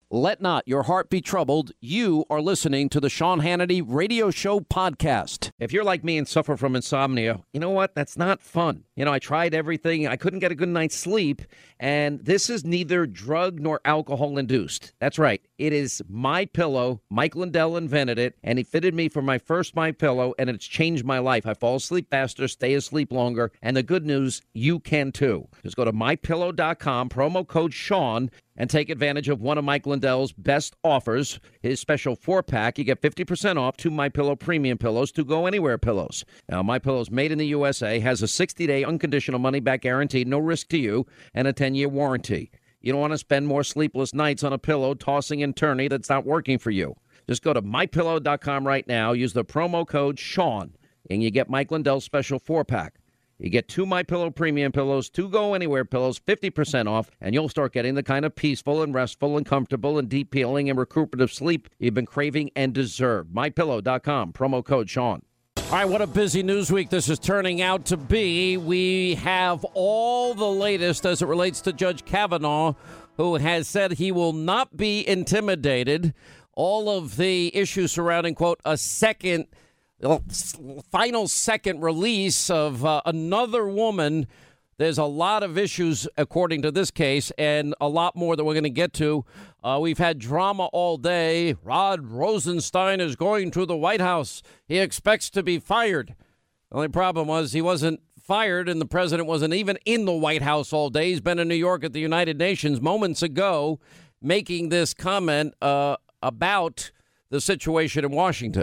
Let not your heart be troubled. You are listening to the Sean Hannity Radio Show podcast. If you're like me and suffer from insomnia, you know what? That's not fun. I tried everything. I couldn't get a good night's sleep. And this is neither drug nor alcohol induced. That's right. It is MyPillow. Mike Lindell invented it, and he fitted me for my first MyPillow, and it's changed my life. I fall asleep faster, stay asleep longer, and the good news, you can too. Just go to MyPillow.com, promo code Sean, and take advantage of one of Mike Lindell's best offers, his special 4-pack. You get 50% off 2 MyPillow premium pillows, 2 Go Anywhere pillows. Now, MyPillow's made in the USA, has a 60-day unconditional money-back guarantee, no risk to you, and a 10-year warranty. You don't want to spend more sleepless nights on a pillow tossing and turning that's not working for you. Just go to MyPillow.com right now, use the promo code Sean, and you get Mike Lindell's special 4-pack. You get 2 MyPillow premium pillows, 2 Go Anywhere pillows, 50% off, and you'll start getting the kind of peaceful and restful and comfortable and deep healing and recuperative sleep you've been craving and deserve. MyPillow.com, promo code Sean. All right, what a busy news week this is turning out to be. We have all the latest as it relates to Judge Kavanaugh, who has said he will not be intimidated. All of the issues surrounding, quote, final second release of another woman. There's a lot of issues, according to this case, and a lot more that we're going to get to. We've had drama all day. Rod Rosenstein is going to the White House. He expects to be fired. The only problem was he wasn't fired, and the president wasn't even in the White House all day. He's been in New York at the United Nations moments ago, making this comment about the situation in Washington.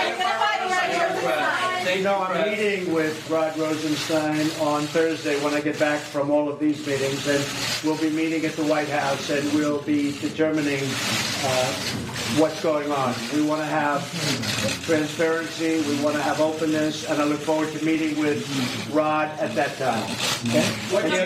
I'm meeting with Rod Rosenstein on Thursday when I get back from all of these meetings, and we'll be meeting at the White House, and we'll be determining what's going on. We want to have transparency, we want to have openness, and I look forward to meeting with Rod at that time. Okay? What do you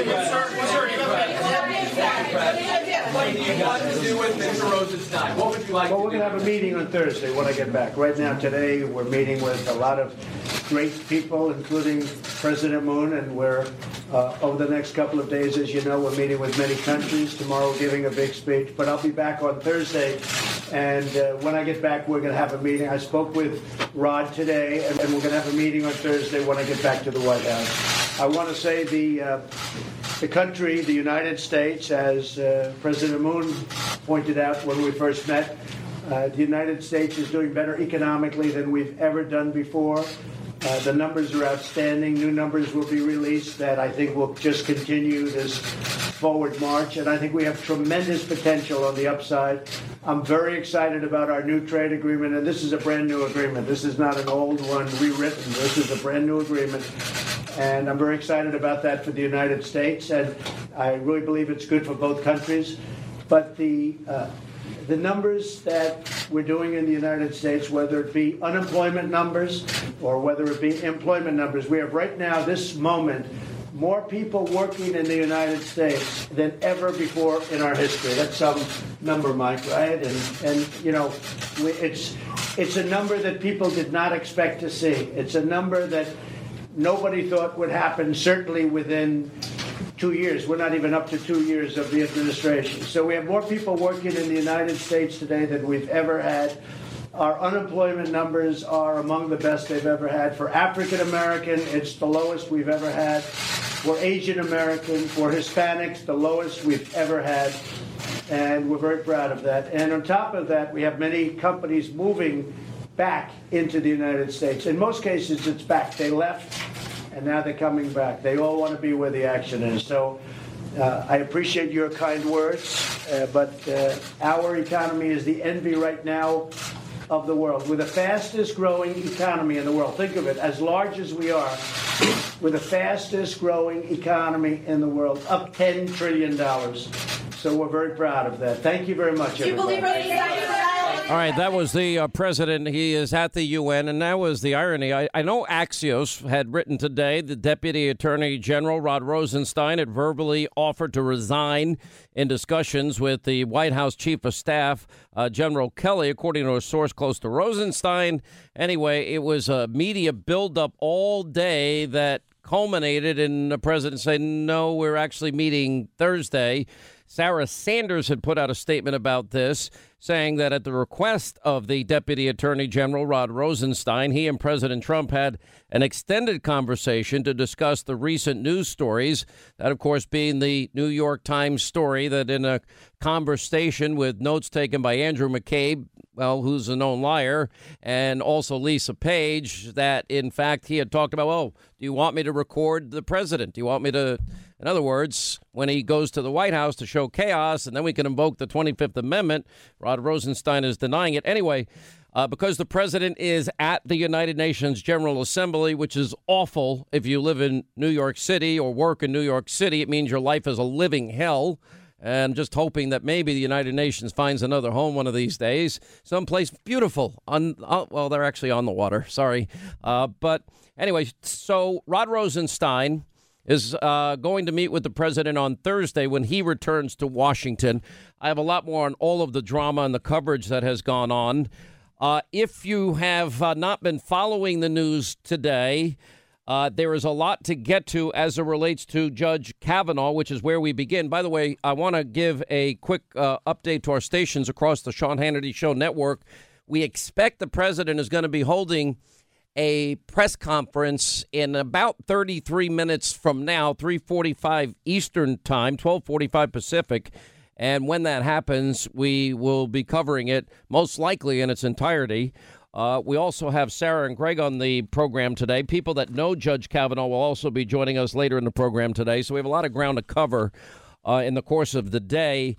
want to do with Mr. Rosenstein? What would you like to do? Well, we're going to have a meeting on Thursday when I get back. Right now, today, we're meeting with a lot of great people, including President Moon, and we're, over the next couple of days, as you know, we're meeting with many countries. Tomorrow, we're giving a big speech, but I'll be back on Thursday, and when I get back, we're going to have a meeting. I spoke with Rod today, and we're going to have a meeting on Thursday when I get back to the White House. I want to say the country, the United States, as President Moon pointed out when we first met, the United States is doing better economically than we've ever done before. The numbers are outstanding. New numbers will be released that I think will just continue this forward march, and I think we have tremendous potential on the upside. I'm very excited about our new trade agreement, and this is a brand new agreement. This is not an old one rewritten. This is a brand new agreement, and I'm very excited about that for the United States, and I really believe it's good for both countries. But the numbers that we're doing in the United States, whether it be unemployment numbers or whether it be employment numbers, we have right now, this moment, more people working in the United States than ever before in our history. That's some number, Mike, right? And you know, it's a number that people did not expect to see. It's a number that nobody thought would happen, certainly within 2 years. We're not even up to 2 years of the administration. So we have more people working in the United States today than we've ever had. Our unemployment numbers are among the best they've ever had. For African American, it's the lowest we've ever had. For Asian American, for Hispanics, the lowest we've ever had. And we're very proud of that. And on top of that, we have many companies moving back into the United States. In most cases, it's back. They left, and now they're coming back. They all want to be where the action is. So I appreciate your kind words, but our economy is the envy right now of the world. We're the fastest growing economy in the world. Think of it, as large as we are, we're the fastest growing economy in the world, up $10 trillion. So we're very proud of that. Thank you very much, everybody. All right, that was the president. He is at the UN, and that was the irony. I know Axios had written today the Deputy Attorney General, Rod Rosenstein, had verbally offered to resign in discussions with the White House Chief of Staff, General Kelly, according to a source close to Rosenstein. Anyway, it was a media buildup all day that culminated in the president saying, no, we're actually meeting Thursday. Sarah Sanders had put out a statement about this, saying that at the request of the Deputy Attorney General Rod Rosenstein, he and President Trump had an extended conversation to discuss the recent news stories. That, of course, being the New York Times story that in a conversation with notes taken by Andrew McCabe, well, who's a known liar, and also Lisa Page, that, in fact, he had talked about, oh, do you want me to record the president? Do you want me to, in other words, when he goes to the White House to show chaos, and then we can invoke the 25th Amendment? Rod Rosenstein is denying it. Anyway, because the president is at the United Nations General Assembly, which is awful if you live in New York City or work in New York City. It means your life is a living hell. And just hoping that maybe the United Nations finds another home one of these days, someplace beautiful. Well, they're actually on the water. Sorry. But anyway, so Rod Rosenstein is going to meet with the president on Thursday when he returns to Washington. I have a lot more on all of the drama and the coverage that has gone on. If you have not been following the news today, there is a lot to get to as it relates to Judge Kavanaugh, which is where we begin. By the way, I want to give a quick update to our stations across the Sean Hannity Show network. We expect the president is going to be holding a press conference in about 33 minutes from now, 3:45 Eastern Time, 12:45 Pacific. And when that happens, we will be covering it most likely in its entirety. We also have Sarah and Greg on the program today. People that know Judge Kavanaugh will also be joining us later in the program today. So we have a lot of ground to cover in the course of the day.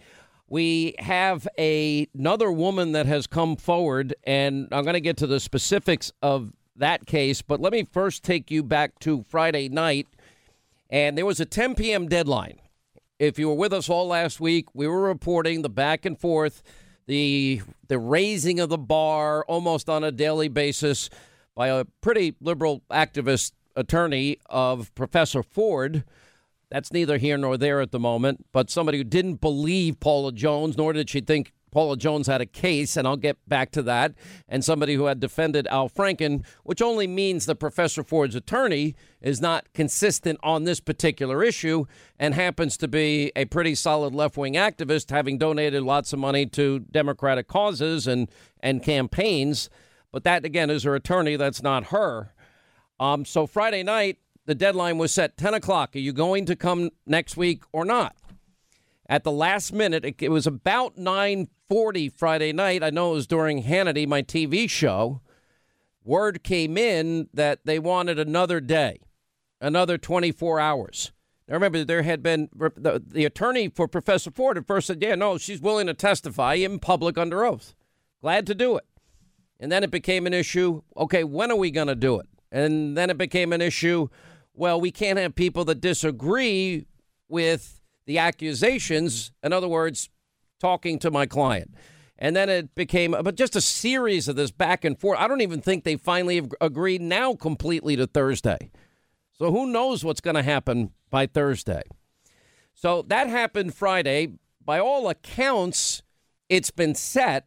We have another woman that has come forward, and I'm going to get to the specifics of that case. But let me first take you back to Friday night. And there was a 10 p.m. deadline. If you were with us all last week, we were reporting the back and forth, the raising of the bar almost on a daily basis by a pretty liberal activist attorney of Professor Ford. That's neither here nor there at the moment, but somebody who didn't believe Paula Jones, nor did she think Paula Jones had a case, and I'll get back to that, and somebody who had defended Al Franken, which only means that Professor Ford's attorney is not consistent on this particular issue and happens to be a pretty solid left-wing activist, having donated lots of money to Democratic causes and campaigns. But that, again, is her attorney. That's not her. So Friday night, the deadline was set 10 o'clock. Are you going to come next week or not? At the last minute, it was about 9:40 Friday night. I know it was during Hannity, my TV show. Word came in that they wanted another day, another 24 hours. Now, remember, there had been the attorney for Professor Ford at first said, yeah, no, she's willing to testify in public under oath. Glad to do it. And then it became an issue. OK, when are we going to do it? And then it became an issue. Well, we can't have people that disagree with the accusations, in other words, talking to my client. And then it became just a series of this back and forth. I don't even think they finally have agreed now completely to Thursday. So who knows what's going to happen by Thursday. So that happened Friday. By all accounts, it's been set.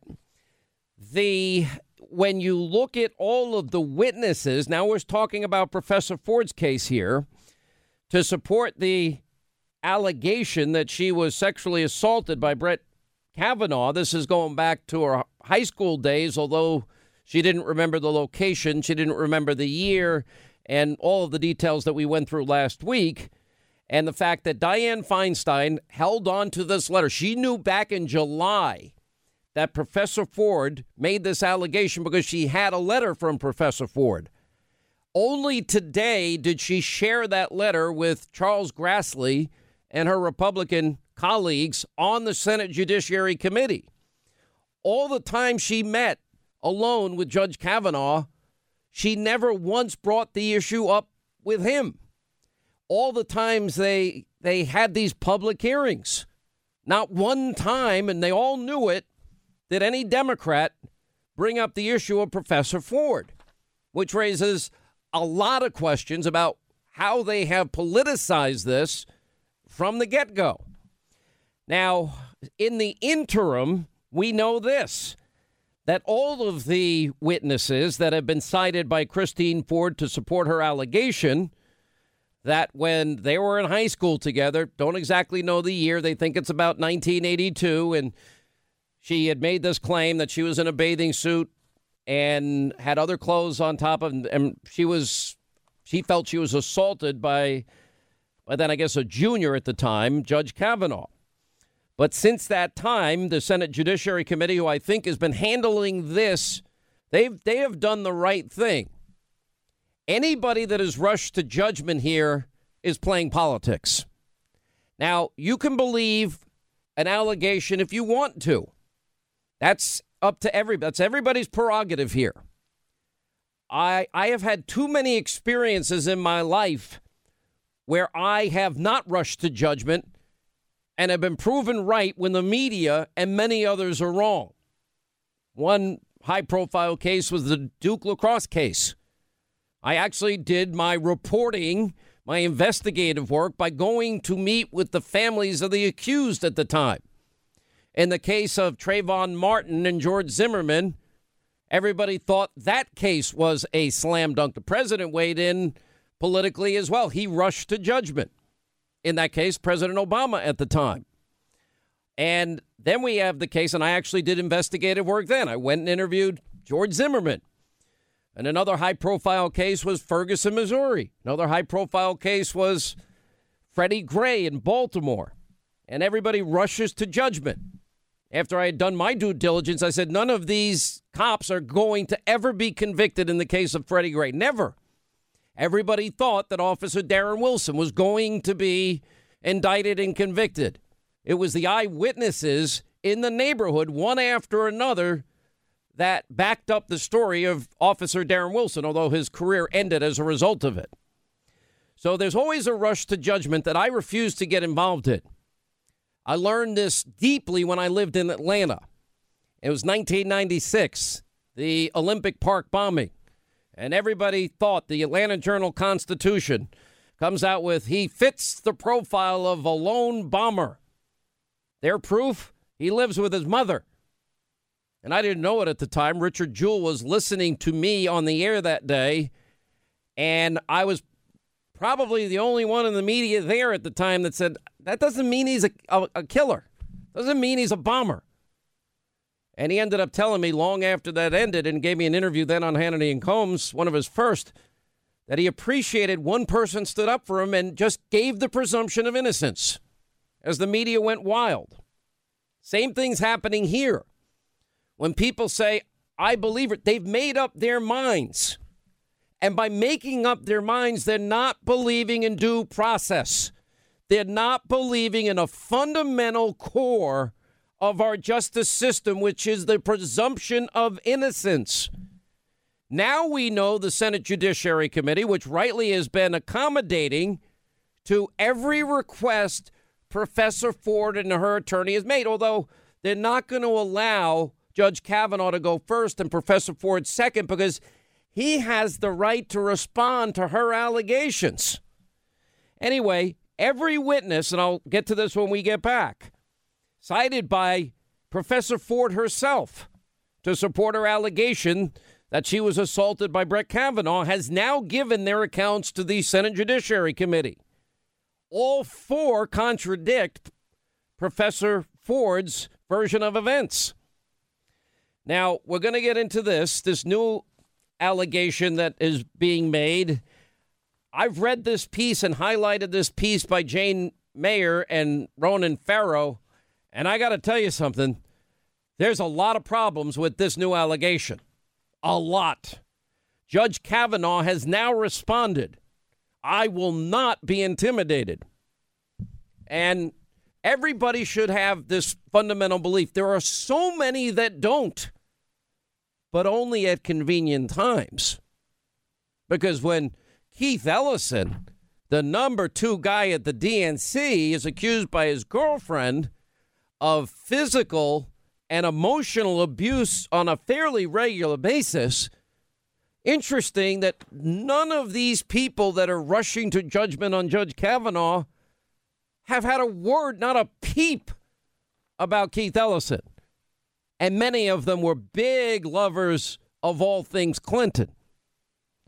When you look at all of the witnesses, now we're talking about Professor Ford's case here, to support the allegation that she was sexually assaulted by Brett Kavanaugh. This is going back to her high school days, although she didn't remember the location, she didn't remember the year, and all of the details that we went through last week. And the fact that Dianne Feinstein held on to this letter. She knew back in July that Professor Ford made this allegation because she had a letter from Professor Ford. Only today did she share that letter with Charles Grassley and her Republican colleagues on the Senate Judiciary Committee. All the time she met alone with Judge Kavanaugh, she never once brought the issue up with him. All the times they had these public hearings, not one time, and they all knew it, did any Democrat bring up the issue of Professor Ford, which raises a lot of questions about how they have politicized this from the get-go. Now, in the interim, we know this, that all of the witnesses that have been cited by Christine Ford to support her allegation, that when they were in high school together, don't exactly know the year, they think it's about 1982, and she had made this claim that she was in a bathing suit and had other clothes on top of, and she felt she was assaulted by then I guess a junior at the time, Judge Kavanaugh. But since that time, the Senate Judiciary Committee, who I think has been handling this, they have done the right thing. Anybody that is rushed to judgment here is playing politics. Now, you can believe an allegation if you want to. That's up to everybody. That's everybody's prerogative here. I have had too many experiences in my life where I have not rushed to judgment and have been proven right when the media and many others are wrong. One high-profile case was the Duke lacrosse case. I actually did my reporting, my investigative work, by going to meet with the families of the accused at the time. In the case of Trayvon Martin and George Zimmerman, everybody thought that case was a slam dunk. The president weighed in politically as well. He rushed to judgment. In that case, President Obama at the time. And then we have the case, and I actually did investigative work then. I went and interviewed George Zimmerman. And another high-profile case was Ferguson, Missouri. Another high-profile case was Freddie Gray in Baltimore. And everybody rushes to judgment. After I had done my due diligence, I said none of these cops are going to ever be convicted in the case of Freddie Gray. Never. Everybody thought that Officer Darren Wilson was going to be indicted and convicted. It was the eyewitnesses in the neighborhood, one after another, that backed up the story of Officer Darren Wilson, although his career ended as a result of it. So there's always a rush to judgment that I refuse to get involved in. I learned this deeply when I lived in Atlanta. It was 1996, the Olympic Park bombing. And everybody thought the Atlanta Journal-Constitution comes out with, he fits the profile of a lone bomber. Their proof, he lives with his mother. And I didn't know it at the time. Richard Jewell was listening to me on the air that day, and I was probably the only one in the media there at the time that said, that doesn't mean he's a killer. Doesn't mean he's a bomber. And he ended up telling me long after that ended and gave me an interview then on Hannity and Combs, one of his first, that he appreciated one person stood up for him and just gave the presumption of innocence as the media went wild. Same thing's happening here. When people say, I believe it, they've made up their minds. And by making up their minds, they're not believing in due process. They're not believing in a fundamental core of our justice system, which is the presumption of innocence. Now we know the Senate Judiciary Committee, which rightly has been accommodating to every request Professor Ford and her attorney has made, although they're not going to allow Judge Kavanaugh to go first and Professor Ford second because he has the right to respond to her allegations. Anyway, every witness, and I'll get to this when we get back, cited by Professor Ford herself to support her allegation that she was assaulted by Brett Kavanaugh, has now given their accounts to the Senate Judiciary Committee. All four contradict Professor Ford's version of events. Now, we're going to get into this new allegation that is being made. I've read this piece and highlighted this piece by Jane Mayer and Ronan Farrow, and I got to tell you something. There's a lot of problems with this new allegation. A lot. Judge Kavanaugh has now responded. I will not be intimidated. And everybody should have this fundamental belief. There are so many that don't, but only at convenient times. Because when Keith Ellison, the number 2 guy at the DNC, is accused by his girlfriend of physical and emotional abuse on a fairly regular basis, interesting that none of these people that are rushing to judgment on Judge Kavanaugh have had a word, not a peep, about Keith Ellison. And many of them were big lovers of all things Clinton.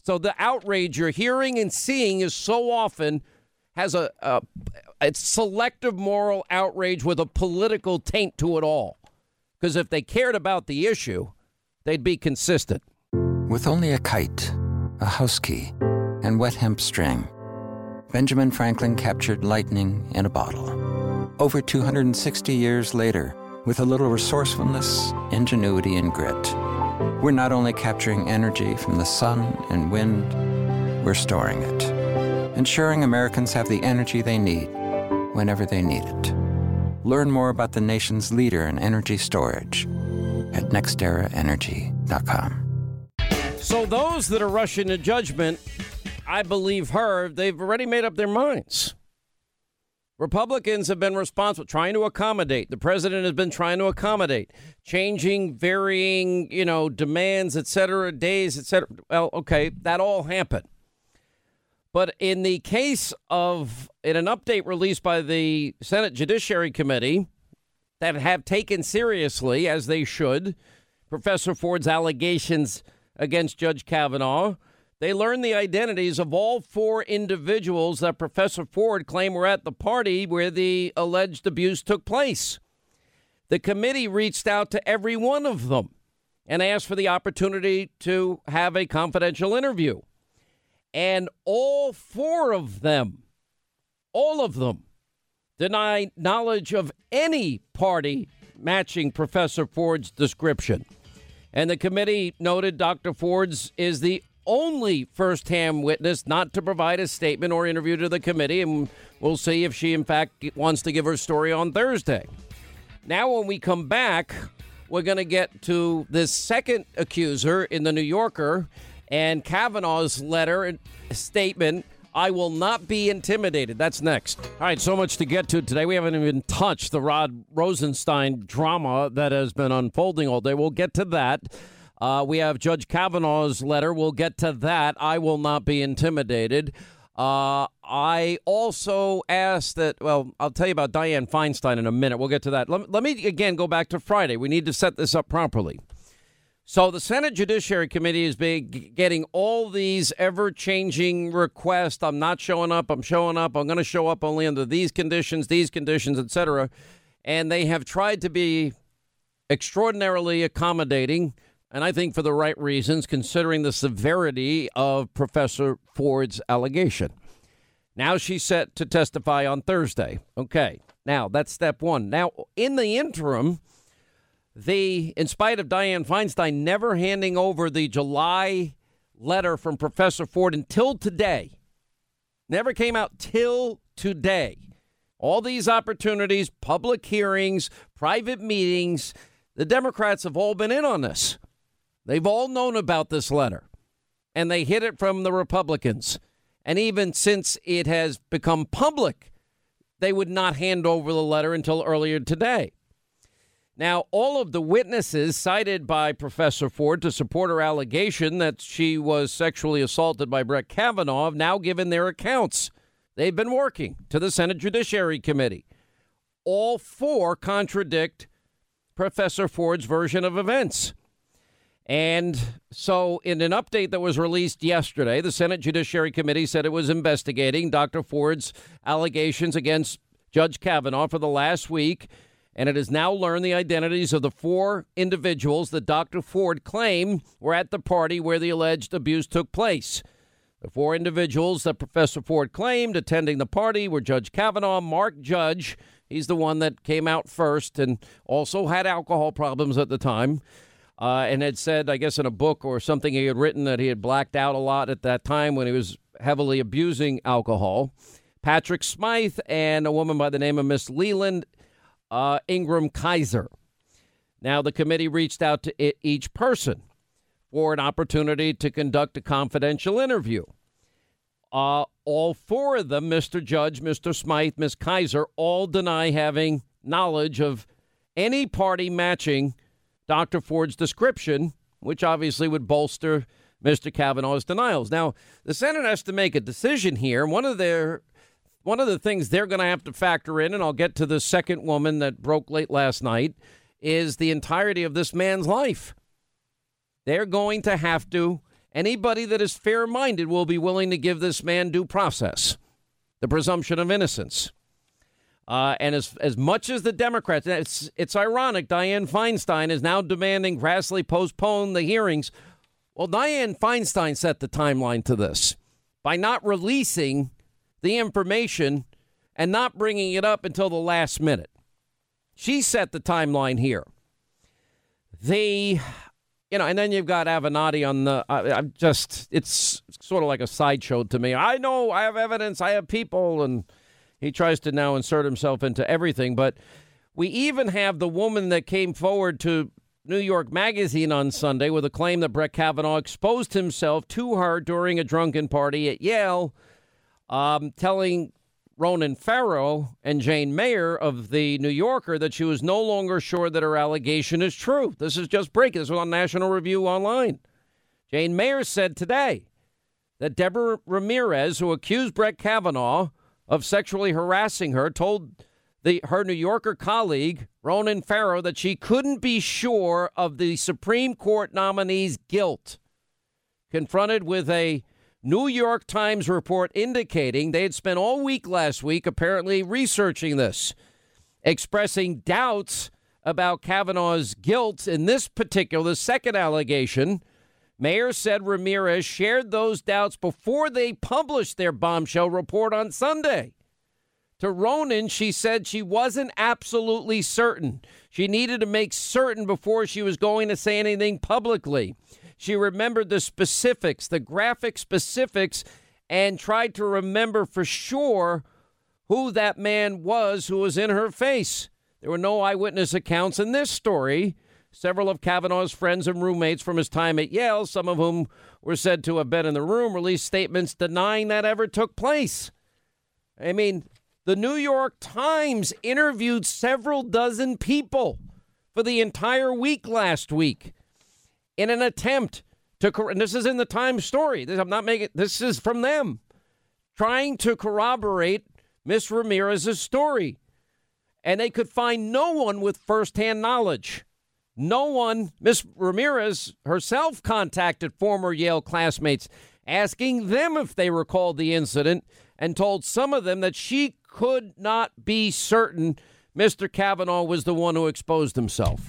So the outrage you're hearing and seeing is so often has it's selective moral outrage with a political taint to it all. Because if they cared about the issue, they'd be consistent. With only a kite, a house key, and wet hemp string, Benjamin Franklin captured lightning in a bottle. Over 260 years later, with a little resourcefulness, ingenuity, and grit, we're not only capturing energy from the sun and wind, we're storing it, ensuring Americans have the energy they need whenever they need it. Learn more about the nation's leader in energy storage at nexteraenergy.com. So those that are rushing to judgment, I believe her, they've already made up their minds. Republicans have been responsible, trying to accommodate. The president has been trying to accommodate, changing, varying, demands, et cetera, days, et cetera. Well, okay, that all happened. But in the case of, in an update released by the Senate Judiciary Committee that have taken seriously, as they should, Professor Ford's allegations against Judge Kavanaugh, they learned the identities of all 4 individuals that Professor Ford claimed were at the party where the alleged abuse took place. The committee reached out to every one of them and asked for the opportunity to have a confidential interview. And all 4 of them, deny knowledge of any party matching Professor Ford's description. And the committee noted Dr. Ford's is the only first-hand witness not to provide a statement or interview to the committee, and we'll see if she, in fact, wants to give her story on Thursday. Now, when we come back, we're going to get to this second accuser in the New Yorker and Kavanaugh's letter and statement, I will not be intimidated. That's next. All right, so much to get to today. We haven't even touched the Rod Rosenstein drama that has been unfolding all day. We'll get to that. We have Judge Kavanaugh's letter. We'll get to that. I will not be intimidated. I also asked that, well, I'll tell you about Dianne Feinstein in a minute. We'll get to that. Let me, again, go back to Friday. We need to set this up properly. So the Senate Judiciary Committee has been getting all these ever-changing requests. I'm not showing up. I'm showing up. I'm going to show up only under these conditions, et cetera. And they have tried to be extraordinarily accommodating, and I think for the right reasons, considering the severity of Professor Ford's allegation. Now she's set to testify on Thursday. Okay, now that's step one. Now, in the interim, in spite of Dianne Feinstein never handing over the July letter from Professor Ford until today, never came out till today. All these opportunities, public hearings, private meetings, the Democrats have all been in on this. They've all known about this letter, and they hid it from the Republicans. And even since it has become public, they would not hand over the letter until earlier today. Now, all of the witnesses cited by Professor Ford to support her allegation that she was sexually assaulted by Brett Kavanaugh have now given their accounts. They've been working to the Senate Judiciary Committee. All 4 contradict Professor Ford's version of events. And so in an update that was released yesterday, the Senate Judiciary Committee said it was investigating Dr. Ford's allegations against Judge Kavanaugh for the last week, and it has now learned the identities of the 4 individuals that Dr. Ford claimed were at the party where the alleged abuse took place. The 4 individuals that Professor Ford claimed attending the party were Judge Kavanaugh, Mark Judge. He's the one that came out first and also had alcohol problems at the time. And had said, I guess in a book or something he had written, that he had blacked out a lot at that time when he was heavily abusing alcohol. Patrick Smythe and a woman by the name of Miss Leland Ingram Kaiser. Now, the committee reached out to each person for an opportunity to conduct a confidential interview. All 4 of them, Mr. Judge, Mr. Smythe, Miss Kaiser, all deny having knowledge of any party matching Dr. Ford's description, which obviously would bolster Mr. Kavanaugh's denials. Now, the Senate has to make a decision here. One of the things they're going to have to factor in, and I'll get to the second woman that broke late last night, is the entirety of this man's life. They're going to have to, Anybody that is fair-minded will be willing to give this man due process, the presumption of innocence. And as much as the Democrats, it's ironic, Dianne Feinstein is now demanding Grassley postpone the hearings. Well, Dianne Feinstein set the timeline to this by not releasing the information and not bringing it up until the last minute. She set the timeline here. And then you've got Avenatti on the, it's sort of like a sideshow to me. I know, I have evidence, I have people, and he tries to now insert himself into everything. But we even have the woman that came forward to New York Magazine on Sunday with a claim that Brett Kavanaugh exposed himself to her during a drunken party at Yale, telling Ronan Farrow and Jane Mayer of the New Yorker that she was no longer sure that her allegation is true. This is just breaking. This was on National Review Online. Jane Mayer said today that Deborah Ramirez, who accused Brett Kavanaugh of sexually harassing her, told her New Yorker colleague, Ronan Farrow, that she couldn't be sure of the Supreme Court nominee's guilt. Confronted with a New York Times report indicating they had spent all week last week apparently researching this, expressing doubts about Kavanaugh's guilt in this particular second allegation. Mayer said Ramirez shared those doubts before they published their bombshell report on Sunday. To Ronan, she said she wasn't absolutely certain. She needed to make certain before she was going to say anything publicly. She remembered the specifics, the graphic specifics, and tried to remember for sure who that man was who was in her face. There were no eyewitness accounts in this story. Several of Kavanaugh's friends and roommates from his time at Yale, some of whom were said to have been in the room, released statements denying that ever took place. I mean, the New York Times interviewed several dozen people for the entire week last week in an attempt to, and this is in the Times story, this is from them, trying to corroborate Miss Ramirez's story. And they could find no one with firsthand knowledge. No one. Miss Ramirez herself contacted former Yale classmates, asking them if they recalled the incident, and told some of them that she could not be certain Mr. Kavanaugh was the one who exposed himself.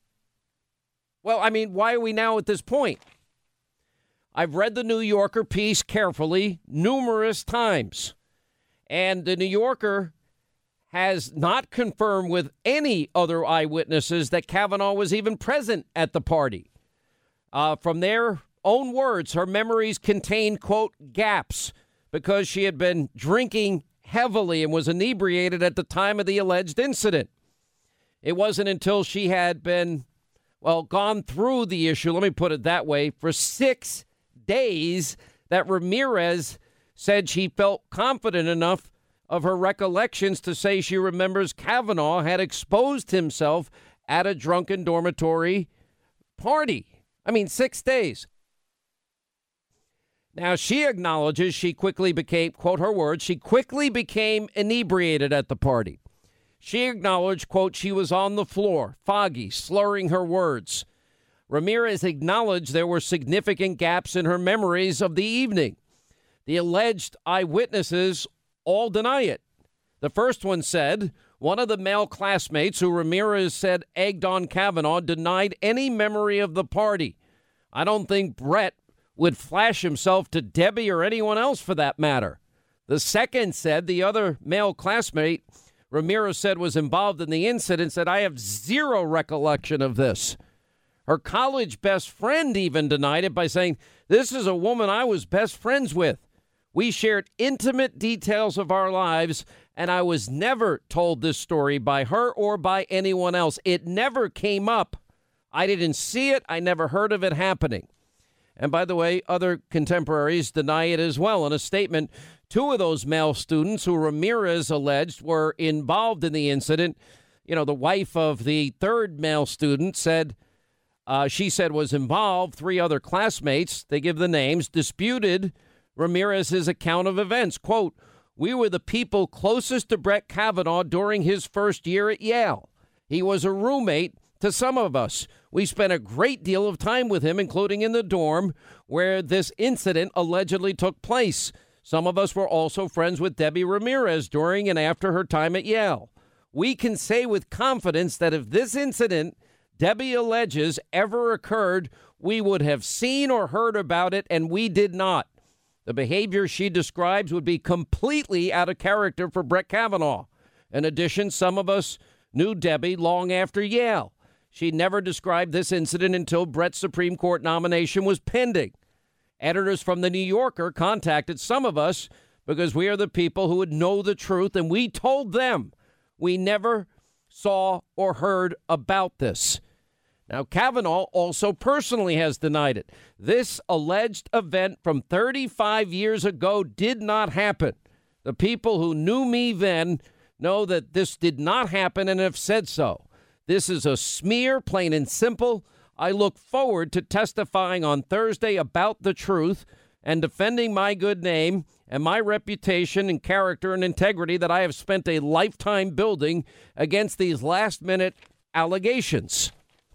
Well, I mean, why are we now at this point? I've read the New Yorker piece carefully numerous times, and the New Yorker has not confirmed with any other eyewitnesses that Kavanaugh was even present at the party. From their own words, her memories contained, quote, gaps because she had been drinking heavily and was inebriated at the time of the alleged incident. It wasn't until she had been gone through the issue, let me put it that way, for 6 days that Ramirez said she felt confident enough of her recollections to say she remembers Kavanaugh had exposed himself at a drunken dormitory party. 6 days. Now, she acknowledges she quickly became, quote her words, she quickly became inebriated at the party. She acknowledged, quote, she was on the floor, foggy, slurring her words. Ramirez acknowledged there were significant gaps in her memories of the evening. The alleged eyewitnesses all deny it. The first one said one of the male classmates who Ramirez said egged on Kavanaugh denied any memory of the party. I don't think Brett would flash himself to Debbie or anyone else for that matter. The second said the other male classmate Ramirez said was involved in the incident said, I have zero recollection of this. Her college best friend even denied it by saying, this is a woman I was best friends with. We shared intimate details of our lives, and I was never told this story by her or by anyone else. It never came up. I didn't see it. I never heard of it happening. And by the way, other contemporaries deny it as well. In a statement, two of those male students who Ramirez alleged were involved in the incident, the wife of the third male student said, she said was involved. Three other classmates, they give the names, disputed Ramirez's account of events. Quote, we were the people closest to Brett Kavanaugh during his first year at Yale. He was a roommate to some of us. We spent a great deal of time with him, including in the dorm where this incident allegedly took place. Some of us were also friends with Debbie Ramirez during and after her time at Yale. We can say with confidence that if this incident Debbie alleges ever occurred, we would have seen or heard about it, and we did not. The behavior she describes would be completely out of character for Brett Kavanaugh. In addition, some of us knew Debbie long after Yale. She never described this incident until Brett's Supreme Court nomination was pending. Editors from The New Yorker contacted some of us because we are the people who would know the truth, and we told them we never saw or heard about this. Now, Kavanaugh also personally has denied it. This alleged event from 35 years ago did not happen. The people who knew me then know that this did not happen and have said so. This is a smear, plain and simple. I look forward to testifying on Thursday about the truth and defending my good name and my reputation and character and integrity that I have spent a lifetime building against these last-minute allegations.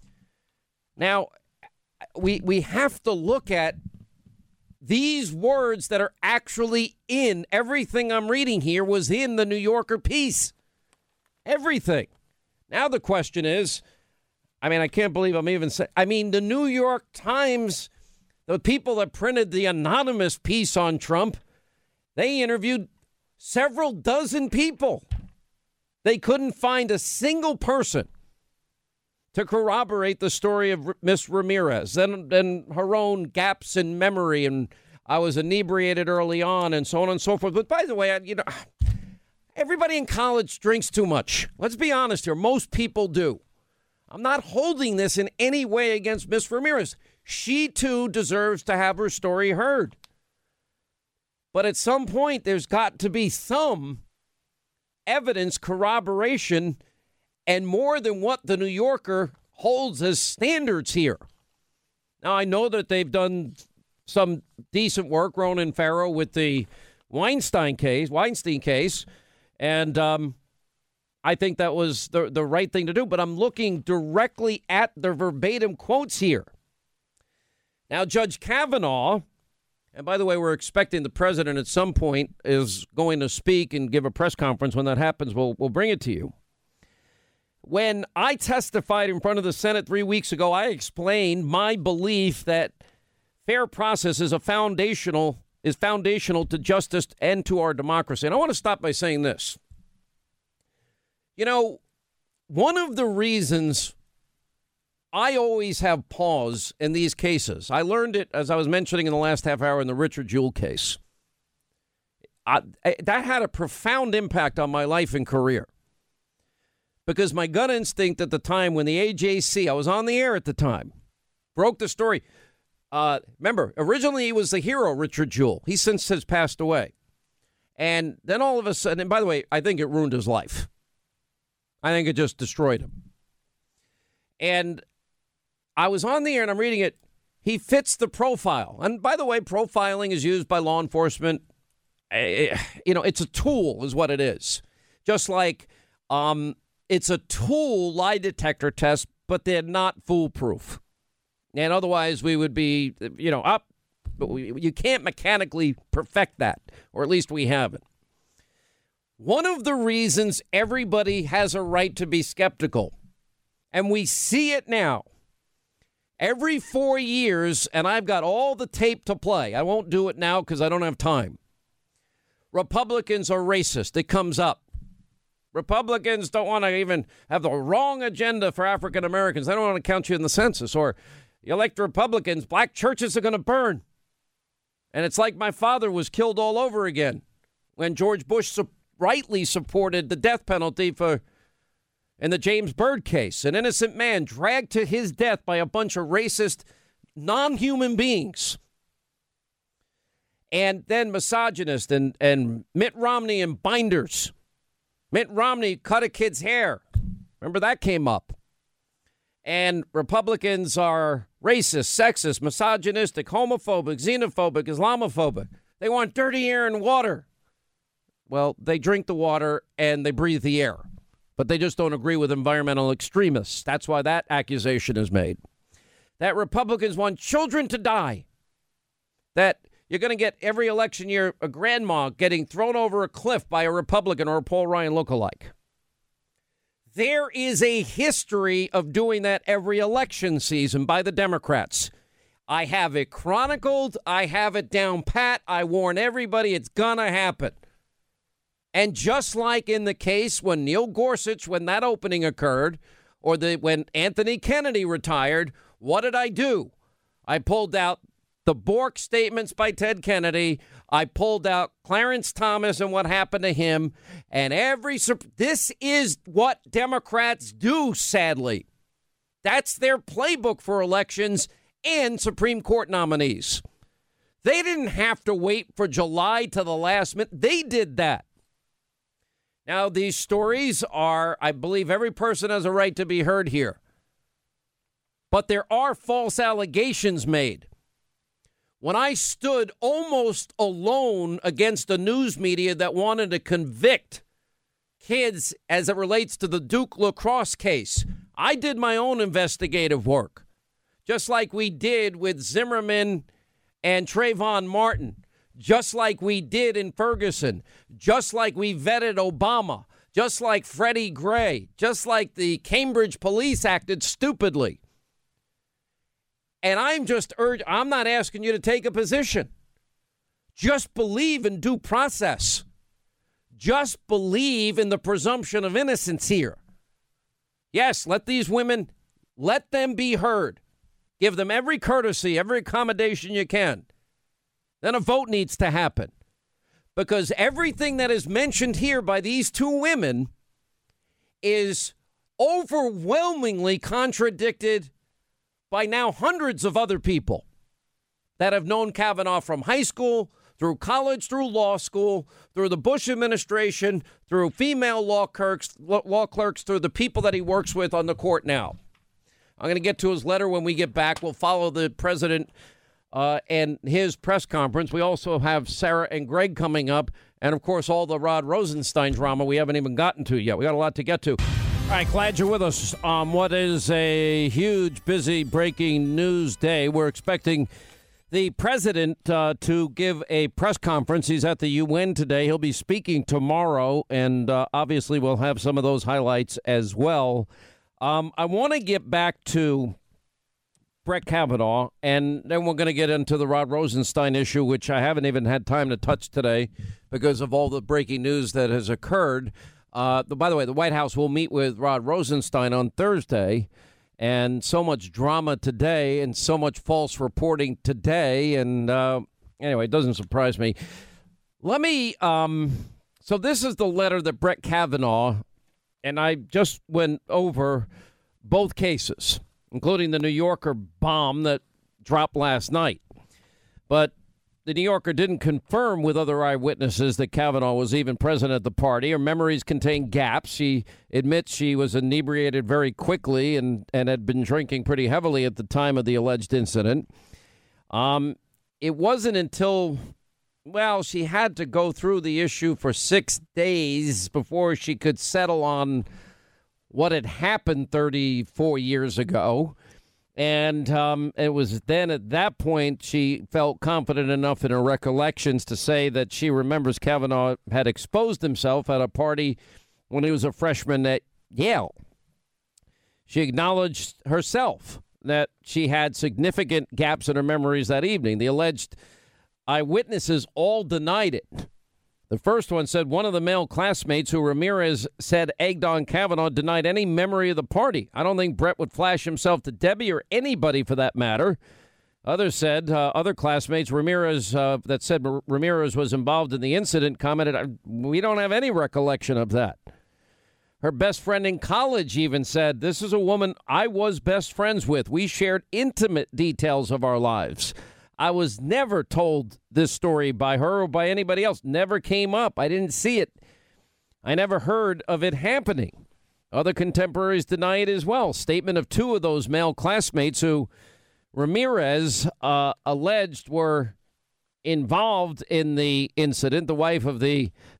Now, we have to look at these words that are actually in everything I'm reading here was in the New Yorker piece. Everything. Now the question is, I can't believe I'm even saying, the New York Times, the people that printed the anonymous piece on Trump, they interviewed several dozen people. They couldn't find a single person to corroborate the story of Miss Ramirez and her own gaps in memory. And I was inebriated early on and so on and so forth. But by the way, everybody in college drinks too much. Let's be honest here. Most people do. I'm not holding this in any way against Miss Ramirez. She, too, deserves to have her story heard. But at some point, there's got to be some evidence, corroboration, and more than what the New Yorker holds as standards here. Now, I know that they've done some decent work, Ronan Farrow, with the Weinstein case, and I think that was the right thing to do. But I'm looking directly at the verbatim quotes here. Now, Judge Kavanaugh, and by the way, we're expecting the president at some point is going to speak and give a press conference. When that happens, we'll bring it to you. When I testified in front of the Senate 3 weeks ago, I explained my belief that fair process is foundational to justice and to our democracy. And I want to stop by saying this. One of the reasons I always have pause in these cases, I learned it, as I was mentioning in the last half hour in the Richard Jewell case. That had a profound impact on my life and career. Because my gut instinct at the time when the AJC, I was on the air at the time, broke the story. Remember, originally he was the hero, Richard Jewell. He since has passed away. And then all of a sudden, and by the way, I think it ruined his life. I think it just destroyed him. And I was on the air and I'm reading it. He fits the profile. And by the way, profiling is used by law enforcement. It's a tool is what it is. Just like it's a tool, lie detector test, but they're not foolproof. And otherwise we would be, up. But you can't mechanically perfect that, or at least we haven't. One of the reasons everybody has a right to be skeptical, and we see it now, every 4 years, and I've got all the tape to play. I won't do it now because I don't have time. Republicans are racist. It comes up. Republicans don't want to even have the wrong agenda for African Americans. They don't want to count you in the census. Or you elect Republicans, black churches are going to burn. And it's like my father was killed all over again when George Bush rightly supported the death penalty in the James Byrd case. An innocent man dragged to his death by a bunch of racist, non-human beings. And then misogynist and Mitt Romney and binders. Mitt Romney cut a kid's hair. Remember that came up. And Republicans are racist, sexist, misogynistic, homophobic, xenophobic, Islamophobic. They want dirty air and water. Well, they drink the water and they breathe the air. but they just don't agree with environmental extremists. That's why that accusation is made. That Republicans want children to die. That you're going to get every election year a grandma getting thrown over a cliff by a Republican or a Paul Ryan lookalike. There is a history of doing that every election season by the Democrats. I have it chronicled. I have it down pat. I warn everybody it's going to happen. And just like in the case when Neil Gorsuch, when that opening occurred, or when Anthony Kennedy retired, what did I do? I pulled out the Bork statements by Ted Kennedy. I pulled out Clarence Thomas and what happened to him. And this is what Democrats do, sadly. That's their playbook for elections and Supreme Court nominees. They didn't have to wait for July to the last minute. They did that. Now, these stories are, I believe every person has a right to be heard here. But there are false allegations made. When I stood almost alone against the news media that wanted to convict kids as it relates to the Duke lacrosse case, I did my own investigative work, just like we did with Zimmerman and Trayvon Martin, just like we did in Ferguson, just like we vetted Obama, just like Freddie Gray, just like the Cambridge police acted stupidly. And I'm not asking you to take a position. Just believe in due process. Just believe in the presumption of innocence here. Yes, let these women, let them be heard. Give them every courtesy, every accommodation you can. Then a vote needs to happen. Because everything that is mentioned here by these two women is overwhelmingly contradicted by now hundreds of other people that have known Kavanaugh from high school, through college, through law school, through the Bush administration, through female law clerks, through the people that he works with on the court now. I'm going to get to his letter when we get back. We'll follow the president and his press conference. We also have Sarah and Greg coming up. And, of course, all the Rod Rosenstein drama we haven't even gotten to yet. We got a lot to get to. All right, glad you're with us on what is a huge, busy, breaking news day. We're expecting the president to give a press conference. He's at the UN today. He'll be speaking tomorrow, and obviously we'll have some of those highlights as well. I want to get back to Brett Kavanaugh, and then we're going to get into the Rod Rosenstein issue, which I haven't even had time to touch today because of all the breaking news that has occurred. By the way, the White House will meet with Rod Rosenstein on Thursday, and so much drama today and so much false reporting today. And anyway, it doesn't surprise me. Let me so this is the letter that Brett Kavanaugh, and I just went over both cases, including the New Yorker bomb that dropped last night. But the New Yorker didn't confirm with other eyewitnesses that Kavanaugh was even present at the party. Her memories contain gaps. She admits she was inebriated very quickly and had been drinking pretty heavily at the time of the alleged incident. It wasn't until, she had to go through the issue for 6 days before she could settle on what had happened 34 years ago. And it was then at that point she felt confident enough in her recollections to say that she remembers Kavanaugh had exposed himself at a party when he was a freshman at Yale. She acknowledged herself that she had significant gaps in her memories that evening. The alleged eyewitnesses all denied it. The first one said one of the male classmates who Ramirez said egged on Kavanaugh denied any memory of the party. I don't think Brett would flash himself to Debbie or anybody for that matter. Others said, other classmates, Ramirez, that said Ramirez was involved in the incident, commented, we don't have any recollection of that. Her best friend in college even said, this is a woman I was best friends with. We shared intimate details of our lives. I was never told this story by her or by anybody else. Never came up. I didn't see it. I never heard of it happening. Other contemporaries deny it as well. Statement of two of those male classmates who Ramirez alleged were involved in the incident. The wife of the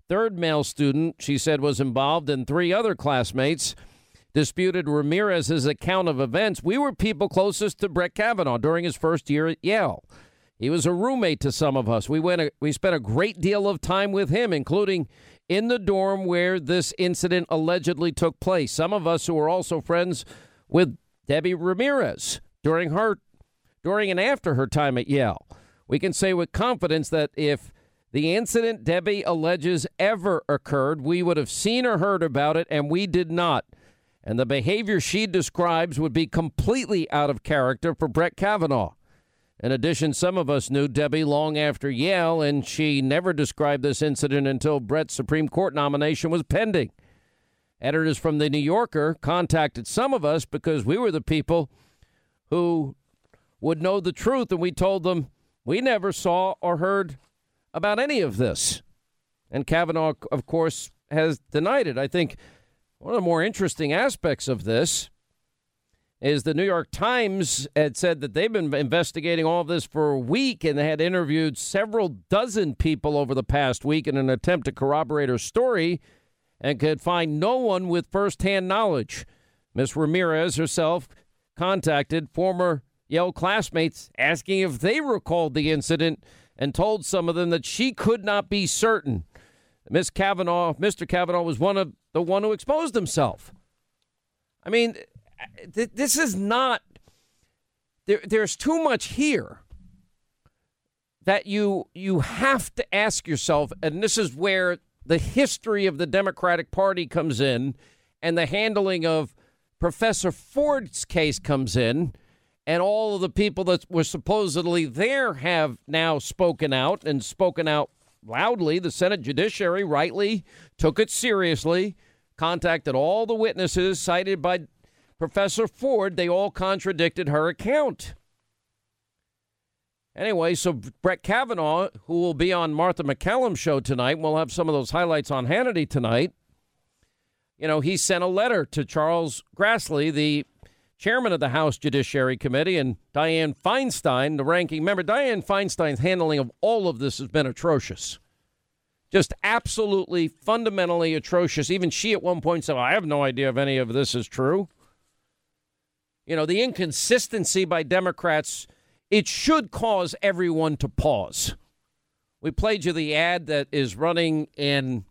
third male student she said was involved, and 3 other classmates disputed Ramirez's account of events. We were people closest to Brett Kavanaugh during his first year at Yale. He was a roommate to some of us. We spent a great deal of time with him, including in the dorm where this incident allegedly took place. Some of us who were also friends with Debbie Ramirez during and after her time at Yale. We can say with confidence that if the incident Debbie alleges ever occurred, we would have seen or heard about it, and we did not. And the behavior she describes would be completely out of character for Brett Kavanaugh. In addition, some of us knew Debbie long after Yale, and she never described this incident until Brett's Supreme Court nomination was pending. Editors from The New Yorker contacted some of us because we were the people who would know the truth, and we told them we never saw or heard about any of this. And Kavanaugh, of course, has denied it. I think one of the more interesting aspects of this is the New York Times had said that they've been investigating all of this for a week, and they had interviewed several dozen people over the past week in an attempt to corroborate her story, and could find no one with firsthand knowledge. Ms. Ramirez herself contacted former Yale classmates asking if they recalled the incident, and told some of them that she could not be certain. Mr. Kavanaugh was the one who exposed himself. I mean, this is not, there's too much here that you have to ask yourself, and this is where the history of the Democratic Party comes in, and the handling of Professor Ford's case comes in, and all of the people that were supposedly there have now spoken out loudly. The Senate Judiciary rightly took it seriously, contacted all the witnesses cited by Professor Ford. They all contradicted her account. Anyway, so Brett Kavanaugh, who will be on Martha McCallum's show tonight, we'll have some of those highlights on Hannity tonight. You know, he sent a letter to Charles Grassley, the chairman of the House Judiciary Committee, and Dianne Feinstein, the ranking member. Dianne Feinstein's handling of all of this has been atrocious. Just absolutely, fundamentally atrocious. Even she at one point said, I have no idea if any of this is true. You know, the inconsistency by Democrats, it should cause everyone to pause. We played you the ad that is running in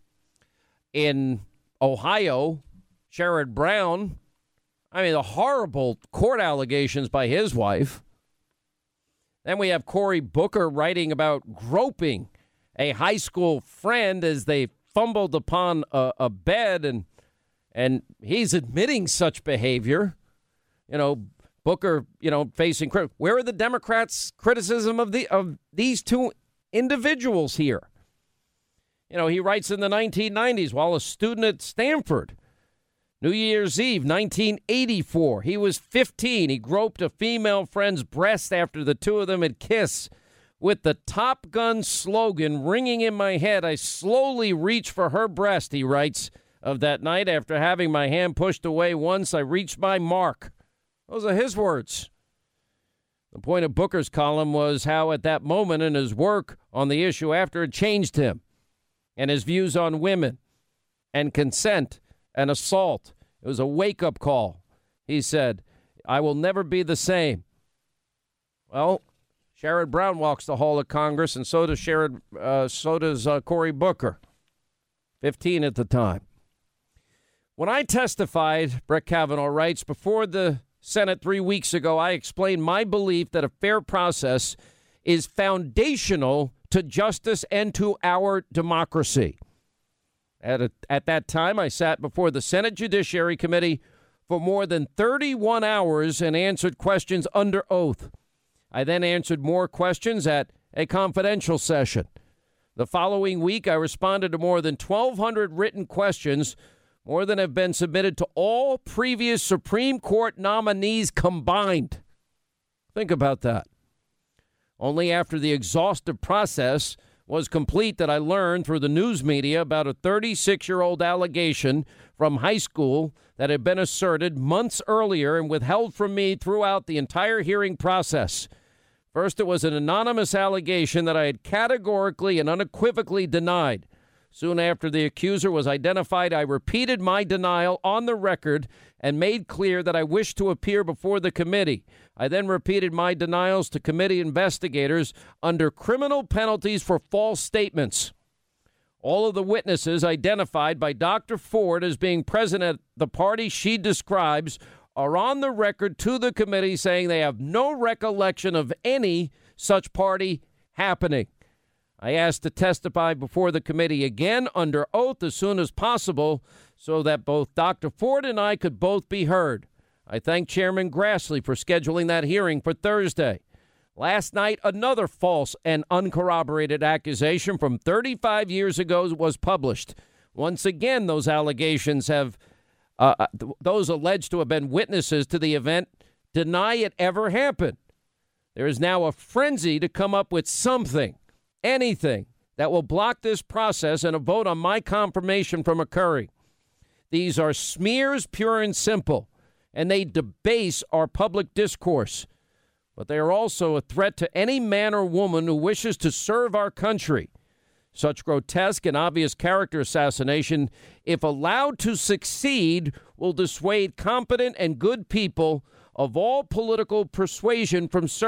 Ohio. Sherrod Brown, I mean, the horrible court allegations by his wife. Then we have Cory Booker writing about groping a high school friend as they fumbled upon a bed, and he's admitting such behavior. You know, Booker, facing criticism. Where are the Democrats' criticism of these two individuals here? You know, he writes in the 1990s while a student at Stanford, New Year's Eve, 1984. He was 15. He groped a female friend's breast after the two of them had kissed. With the Top Gun slogan ringing in my head, I slowly reached for her breast, he writes, of that night. After having my hand pushed away once, I reached my mark. Those are his words. The point of Booker's column was how at that moment in his work on the issue after it changed him and his views on women and consent and assault. It was a wake-up call. He said, I will never be the same. Well, Sherrod Brown walks the hall of Congress, and so does Cory Booker, 15 at the time. When I testified, Brett Kavanaugh writes, before the Senate 3 weeks ago, I explained my belief that a fair process is foundational to justice and to our democracy. At that time, I sat before the Senate Judiciary Committee for more than 31 hours and answered questions under oath. I then answered more questions at a confidential session. The following week, I responded to more than 1,200 written questions, more than have been submitted to all previous Supreme Court nominees combined. Think about that. Only after the exhaustive process was complete that I learned through the news media about a 36-year-old allegation from high school that had been asserted months earlier and withheld from me throughout the entire hearing process. First, it was an anonymous allegation that I had categorically and unequivocally denied. Soon after the accuser was identified, I repeated my denial on the record and made clear that I wished to appear before the committee. I then repeated my denials to committee investigators under criminal penalties for false statements. All of the witnesses identified by Dr. Ford as being present at the party she describes are on the record to the committee saying they have no recollection of any such party happening. I asked to testify before the committee again under oath as soon as possible so that both Dr. Ford and I could both be heard. I thank Chairman Grassley for scheduling that hearing for Thursday. Last night, another false and uncorroborated accusation from 35 years ago was published. Once again, those allegations have, those alleged to have been witnesses to the event deny it ever happened. There is now a frenzy to come up with something, anything, that will block this process and a vote on my confirmation from occurring. These are smears, pure and simple, and they debase our public discourse. But they are also a threat to any man or woman who wishes to serve our country. Such grotesque and obvious character assassination, if allowed to succeed, will dissuade competent and good people of all political persuasions.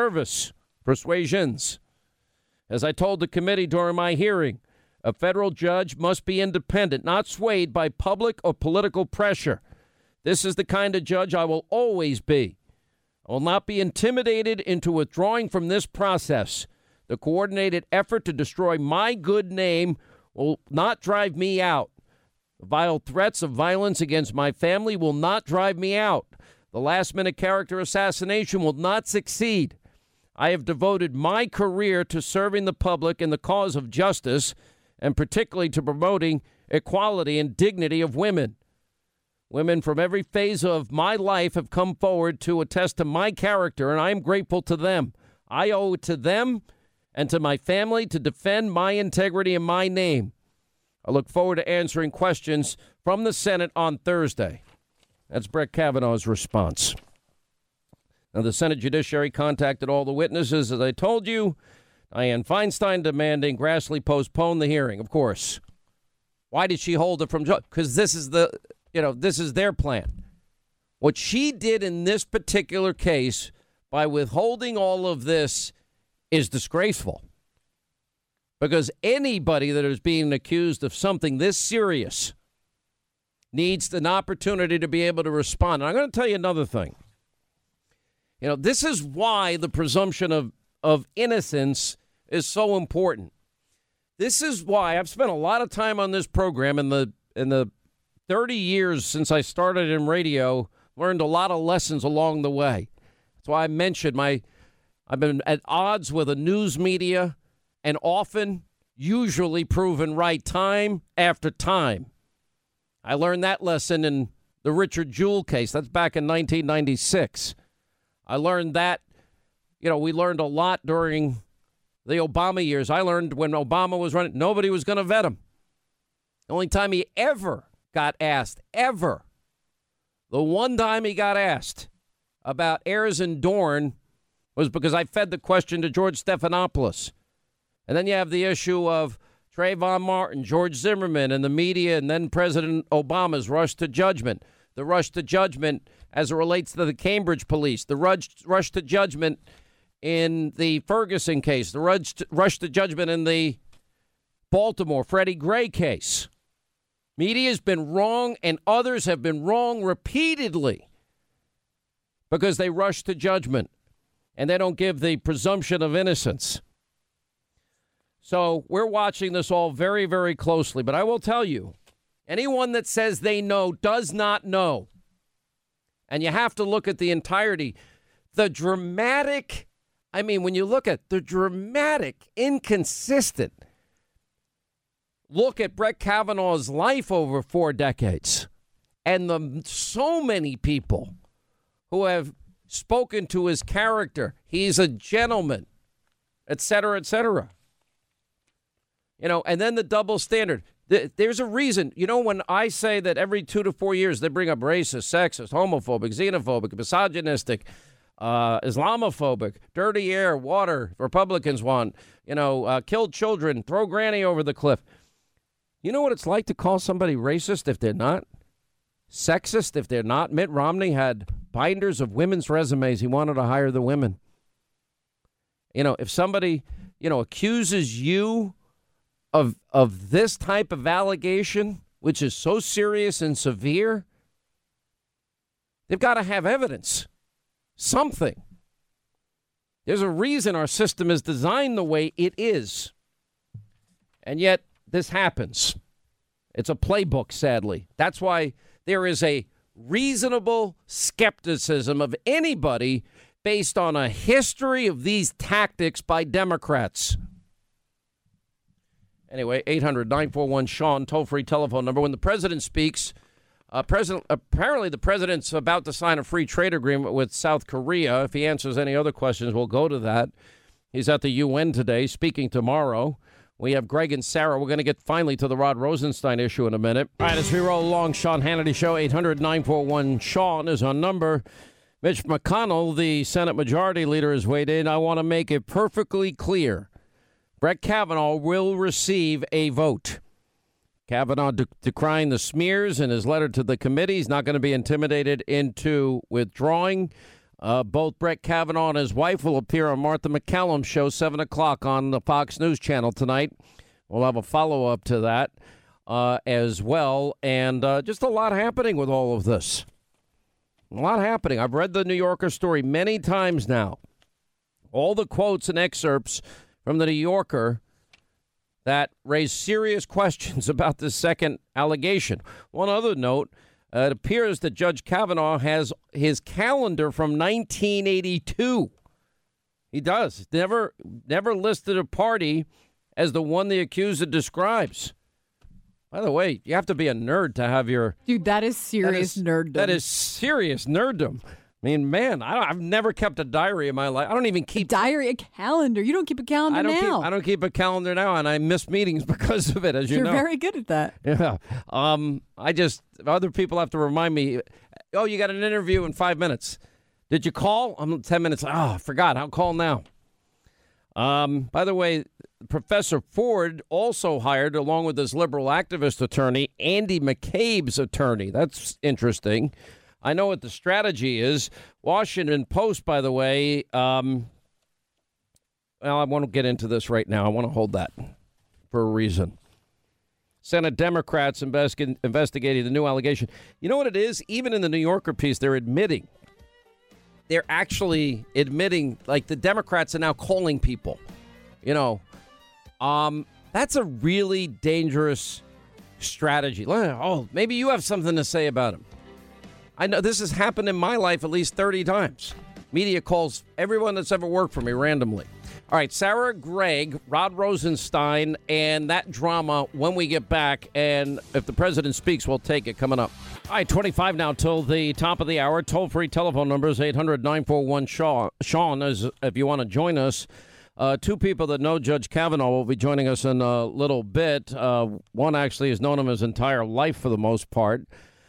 As I told the committee during my hearing, a federal judge must be independent, not swayed by public or political pressure. This is the kind of judge I will always be. I will not be intimidated into withdrawing from this process. The coordinated effort to destroy my good name will not drive me out. The vile threats of violence against my family will not drive me out. The last-minute character assassination will not succeed. I have devoted my career to serving the public in the cause of justice, and particularly to promoting equality and dignity of women. Women from every phase of my life have come forward to attest to my character, and I am grateful to them. I owe it to them and to my family to defend my integrity and my name. I look forward to answering questions from the Senate on Thursday. That's Brett Kavanaugh's response. Now, the Senate Judiciary contacted all the witnesses, as I told you. Dianne Feinstein demanding Grassley postpone the hearing, of course. Why did she hold it from? Because this is this is their plan. What she did in this particular case by withholding all of this is disgraceful. Because anybody that is being accused of something this serious needs an opportunity to be able to respond. And I'm going to tell you another thing. This is why the presumption of innocence is so important. This is why I've spent a lot of time on this program in the 30 years since I started in radio, learned a lot of lessons along the way. That's why I mentioned I've been at odds with the news media and often, usually proven right time after time. I learned that lesson in the Richard Jewell case. That's back in 1996. I learned that, we learned a lot during the Obama years. I learned when Obama was running, nobody was going to vet him. The only time he ever got asked, the one time he got asked about Ayers and Dorn was because I fed the question to George Stephanopoulos. And then you have the issue of Trayvon Martin, George Zimmerman, and the media, and then President Obama's rush to judgment. The rush to judgment as it relates to the Cambridge police, the rush to judgment in the Ferguson case, the rush to judgment in the Baltimore Freddie Gray case. Media has been wrong, and others have been wrong repeatedly because they rush to judgment and they don't give the presumption of innocence. So we're watching this all very, very closely. But I will tell you, anyone that says they know does not know. And you have to look at the entirety. When you look at the dramatic, inconsistent look at Brett Kavanaugh's life over 4 decades and so many people who have spoken to his character. He's a gentleman, et cetera, et cetera. And then the double standard. There's a reason. When I say that every 2 to 4 years they bring up racist, sexist, homophobic, xenophobic, misogynistic, Islamophobic, dirty air, water, Republicans want, kill children, throw granny over the cliff. You know what it's like to call somebody racist if they're not? Sexist if they're not? Mitt Romney had binders of women's resumes. He wanted to hire the women. You know, if somebody, accuses you of this type of allegation, which is so serious and severe, they've got to have evidence. Something. There's a reason our system is designed the way it is. And yet, this happens. It's a playbook, sadly. That's why there is a reasonable skepticism of anybody based on a history of these tactics by Democrats. Anyway, 800-941-SEAN, toll-free telephone number. When the president speaks, apparently the president's about to sign a free trade agreement with South Korea. If he answers any other questions, we'll go to that. He's at the UN today, speaking tomorrow. We have Greg and Sarah. We're going to get finally to the Rod Rosenstein issue in a minute. All right, as we roll along, Sean Hannity Show, 800-941-SEAN is our number. Mitch McConnell, the Senate Majority Leader, has weighed in. I want to make it perfectly clear. Brett Kavanaugh will receive a vote. Kavanaugh decrying the smears in his letter to the committee. He's not going to be intimidated into withdrawing. Both Brett Kavanaugh and his wife will appear on Martha McCallum's show, 7 o'clock on the Fox News channel tonight. We'll have a follow-up to that as well. And just a lot happening with all of this. A lot happening. I've read the New Yorker story many times now. All the quotes and excerpts from the New Yorker that raise serious questions about this second allegation. One other note. It appears that Judge Kavanaugh has his calendar from 1982. He does. Never listed a party as the one the accuser describes. By the way, you have to be a nerd to have your... Dude, that is serious nerddom. That is serious nerddom. I mean, man, I've never kept a diary in my life. I don't even keep... A calendar. You don't keep a calendar now. I don't keep a calendar now, and I miss meetings because of it, as you know. You're very good at that. Yeah. Other people have to remind me, oh, you got an interview in 5 minutes. Did you call? I'm 10 minutes. Oh, I forgot. I'll call now. By the way, Professor Ford also hired, along with his liberal activist attorney, Andy McCabe's attorney. That's interesting. I know what the strategy is. Washington Post, by the way, well, I won't get into this right now. I want to hold that for a reason. Senate Democrats investigating the new allegation. You know what it is? Even in the New Yorker piece, they're actually admitting, like, the Democrats are now calling people. That's a really dangerous strategy. Oh, maybe you have something to say about him. I know this has happened in my life at least 30 times. Media calls everyone that's ever worked for me randomly. All right, Sarah, Greg, Rod Rosenstein, and that drama when we get back. And if the president speaks, we'll take it coming up. All right, 25 now till the top of the hour. Toll-free telephone numbers, 800-941-SEAN, if you want to join us. Two people that know Judge Kavanaugh will be joining us in a little bit. One actually has known him his entire life for the most part.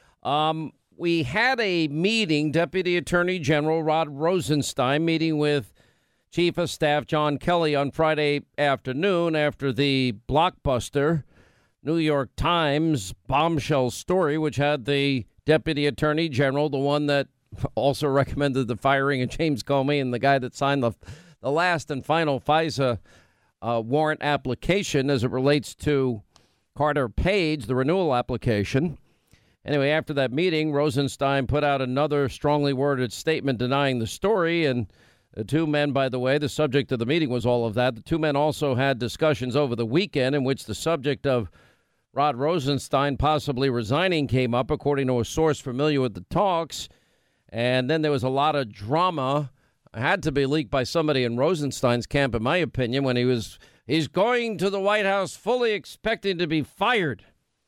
We had a meeting, Deputy Attorney General Rod Rosenstein meeting with Chief of Staff John Kelly on Friday afternoon after the blockbuster New York Times bombshell story, which had the Deputy Attorney General, the one that also recommended the firing of James Comey and the guy that signed the last and final FISA warrant application as it relates to Carter Page, the renewal application. Anyway, after that meeting, Rosenstein put out another strongly worded statement denying the story. And the two men, by the way, the subject of the meeting was all of that. The two men also had discussions over the weekend in which the subject of Rod Rosenstein possibly resigning came up, according to a source familiar with the talks. And then there was a lot of drama. It had to be leaked by somebody in Rosenstein's camp, in my opinion, when he's going to the White House fully expecting to be fired.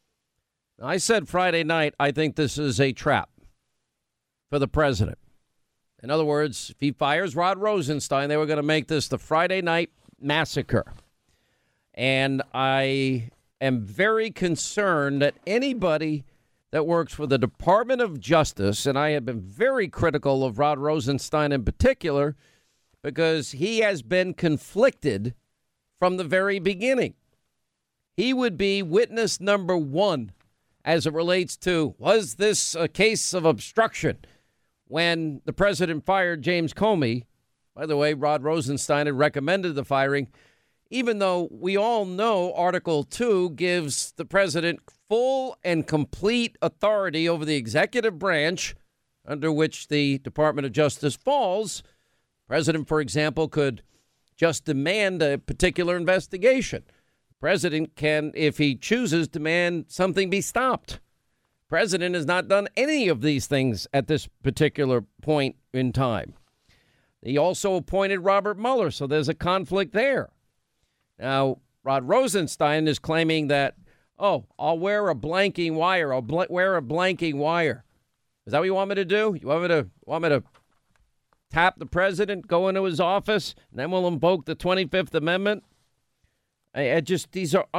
I said Friday night, I think this is a trap for the president. In other words, if he fires Rod Rosenstein, they were going to make this the Friday night massacre. And I am very concerned that anybody that works for the Department of Justice, and I have been very critical of Rod Rosenstein in particular, because he has been conflicted from the very beginning. He would be witness number one as it relates to, was this a case of obstruction? When the president fired James Comey, by the way, Rod Rosenstein had recommended the firing, even though we all know Article 2 gives the president full and complete authority over the executive branch under which the Department of Justice falls. The president, for example, could just demand a particular investigation. The president can, if he chooses, demand something be stopped. The president has not done any of these things at this particular point in time. He also appointed Robert Mueller, so there's a conflict there. Now, Rod Rosenstein is claiming that, I'll wear a blanking wire. I'll wear a blanking wire. Is that what you want me to do? You want me to tap the president, go into his office, and then we'll invoke the 25th Amendment? These are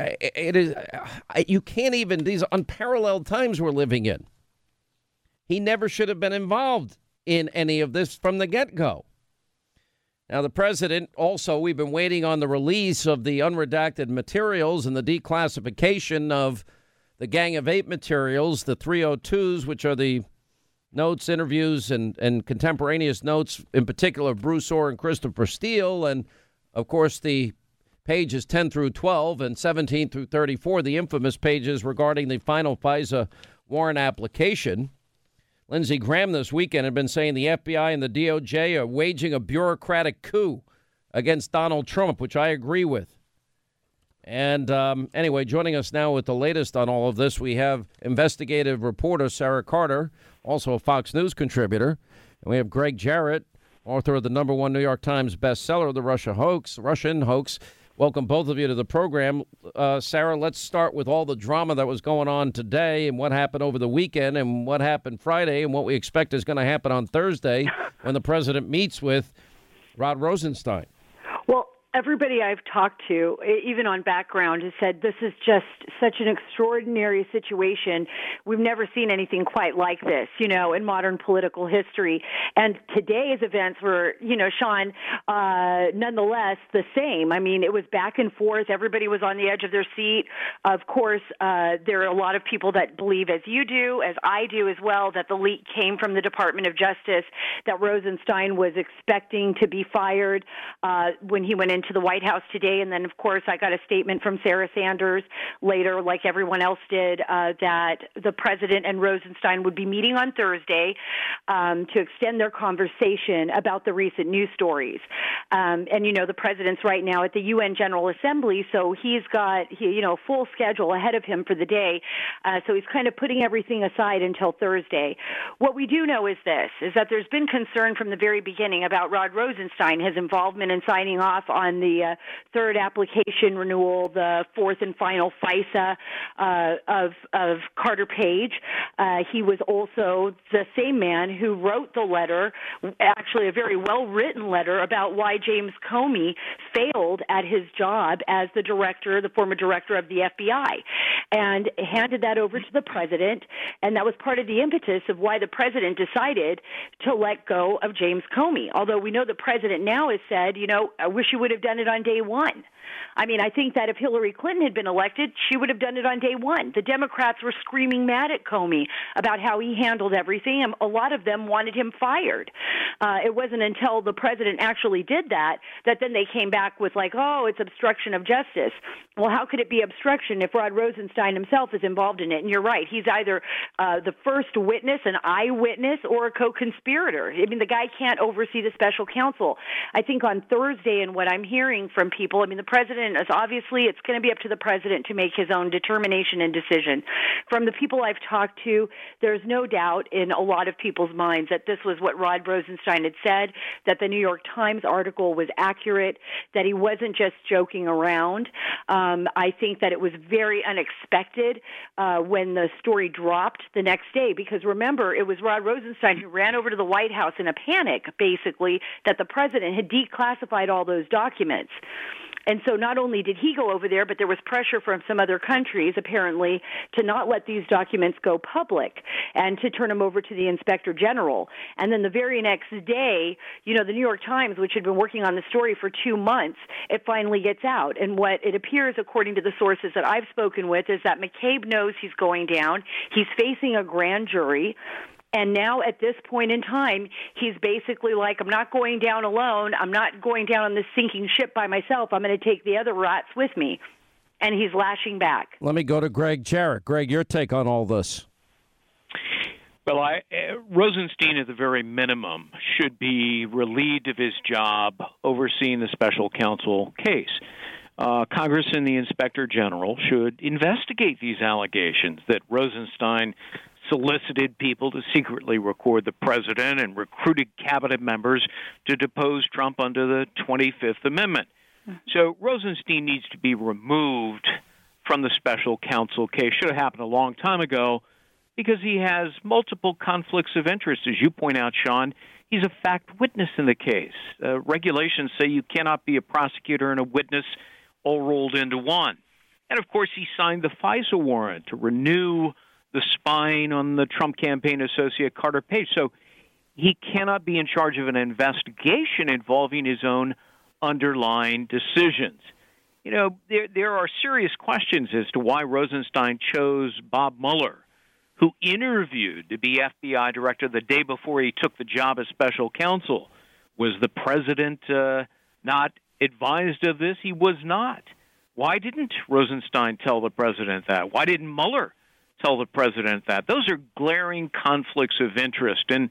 you can't even, these are unparalleled times we're living in. He never should have been involved in any of this from the get-go. Now, the president also, we've been waiting on the release of the unredacted materials and the declassification of the Gang of Eight materials, the 302s, which are the notes, interviews, and contemporaneous notes, in particular, Bruce Orr and Christopher Steele, and, of course, the pages 10 through 12 and 17 through 34, the infamous pages regarding the final FISA warrant application. Lindsey Graham this weekend had been saying the FBI and the DOJ are waging a bureaucratic coup against Donald Trump, which I agree with. And anyway, joining us now with the latest on all of this, we have investigative reporter Sarah Carter, also a Fox News contributor. And we have Greg Jarrett, author of the #1 New York Times bestseller, The Russian Hoax. Welcome, both of you, to the program. Sarah, let's start with all the drama that was going on today and what happened over the weekend and what happened Friday and what we expect is going to happen on Thursday when the president meets with Rod Rosenstein. Well, everybody I've talked to, even on background, has said this is just such an extraordinary situation. We've never seen anything quite like this, in modern political history. And today's events were, Sean, nonetheless the same. I mean, it was back and forth. Everybody was on the edge of their seat. Of course, there are a lot of people that believe, as you do, as I do as well, that the leak came from the Department of Justice, that Rosenstein was expecting to be fired when he went into the White House today. And then, of course, I got a statement from Sarah Sanders later, like everyone else did, that the president and Rosenstein would be meeting on Thursday to extend their conversation about the recent news stories. And, the president's right now at the UN General Assembly, so he's got, full schedule ahead of him for the day. So he's kind of putting everything aside until Thursday. What we do know is that there's been concern from the very beginning about Rod Rosenstein, his involvement in signing off on the third application renewal, the fourth and final FISA of Carter Page. He was also the same man who wrote the letter, actually a very well-written letter, about why James Comey failed at his job as the former director of the FBI, and handed that over to the president. And that was part of the impetus of why the president decided to let go of James Comey. Although we know the president now has said, I wish you would have done it on day one. I mean, I think that if Hillary Clinton had been elected, she would have done it on day one. The Democrats were screaming mad at Comey about how he handled everything, and a lot of them wanted him fired. It wasn't until the president actually did that then they came back with it's obstruction of justice. Well, how could it be obstruction if Rod Rosenstein himself is involved in it? And you're right. He's either the first witness, an eyewitness, or a co-conspirator. I mean, the guy can't oversee the special counsel. I think on Thursday, and what I'm hearing from people, the president is obviously, it's going to be up to the president to make his own determination and decision. From the people I've talked to, there's no doubt in a lot of people's minds that this was what Rod Rosenstein had said, that the New York Times article was accurate, that he wasn't just joking around. I think that it was very unexpected expected when the story dropped the next day. Because remember, it was Rod Rosenstein who ran over to the White House in a panic, basically, that the president had declassified all those documents. And so not only did he go over there, but there was pressure from some other countries, apparently, to not let these documents go public and to turn them over to the Inspector General. And then the very next day, the New York Times, which had been working on the story for 2 months, it finally gets out. And what it appears, according to the sources that I've spoken with, is that McCabe knows he's going down. He's facing a grand jury. And now at this point in time, he's basically like, I'm not going down alone. I'm not going down on this sinking ship by myself. I'm going to take the other rats with me. And he's lashing back. Let me go to Greg Jarrett. Greg, your take on all this. Well, Rosenstein, at the very minimum, should be relieved of his job overseeing the special counsel case. Congress and the Inspector General should investigate these allegations that Rosenstein solicited people to secretly record the president and recruited cabinet members to depose Trump under the 25th Amendment. So Rosenstein needs to be removed from the special counsel case. Should have happened a long time ago because he has multiple conflicts of interest. As you point out, Sean, he's a fact witness in the case. Regulations say you cannot be a prosecutor and a witness all rolled into one. And, of course, he signed the FISA warrant to renew the spying on the Trump campaign associate Carter Page. So he cannot be in charge of an investigation involving his own underlying decisions. There are serious questions as to why Rosenstein chose Bob Mueller, who interviewed to be FBI director the day before he took the job as special counsel. Was the president not advised of this? He was not. Why didn't Rosenstein tell the president that? Why didn't Mueller tell the president that? Those are glaring conflicts of interest. And,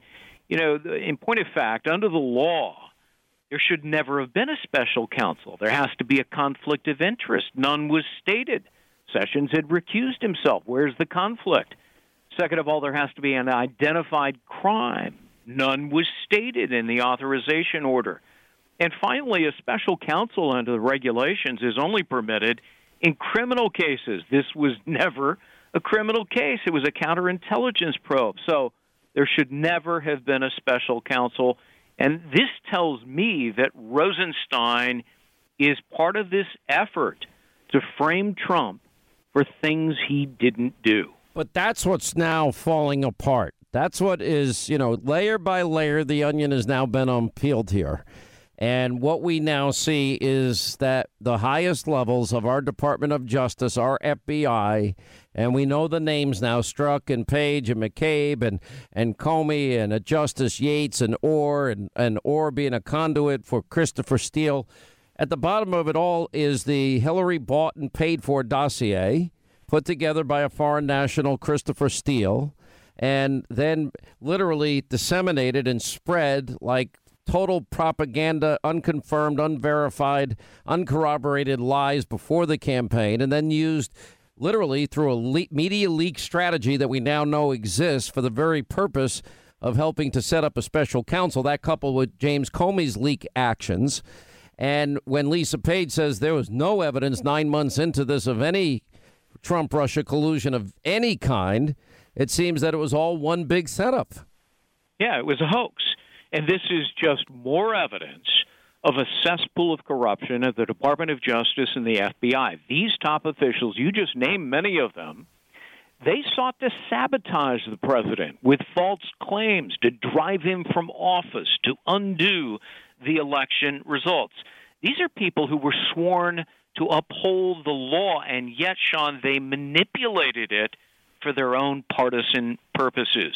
in point of fact, under the law, there should never have been a special counsel. There has to be a conflict of interest. None was stated. Sessions had recused himself. Where's the conflict? Second of all, there has to be an identified crime. None was stated in the authorization order. And finally, a special counsel under the regulations is only permitted in criminal cases. This was never a criminal case. It was a counterintelligence probe. So there should never have been a special counsel. And this tells me that Rosenstein is part of this effort to frame Trump for things he didn't do. But that's what's now falling apart. That's what is, layer by layer, the onion has now been unpeeled here. And what we now see is that the highest levels of our Department of Justice, our FBI, and we know the names now, Strzok and Page and McCabe and Comey and Justice Yates and Orr, and Orr being a conduit for Christopher Steele. At the bottom of it all is the Hillary bought and paid for dossier put together by a foreign national, Christopher Steele, and then literally disseminated and spread like total propaganda, unconfirmed, unverified, uncorroborated lies before the campaign, and then used literally through a media leak strategy that we now know exists for the very purpose of helping to set up a special counsel, that coupled with James Comey's leak actions. And when Lisa Page says there was no evidence 9 months into this of any Trump-Russia collusion of any kind, it seems that it was all one big setup. Yeah, it was a hoax. And this is just more evidence of a cesspool of corruption at the Department of Justice and the FBI. These top officials, you just named many of them, they sought to sabotage the president with false claims, to drive him from office, to undo the election results. These are people who were sworn to uphold the law, and yet, Sean, they manipulated it for their own partisan purposes.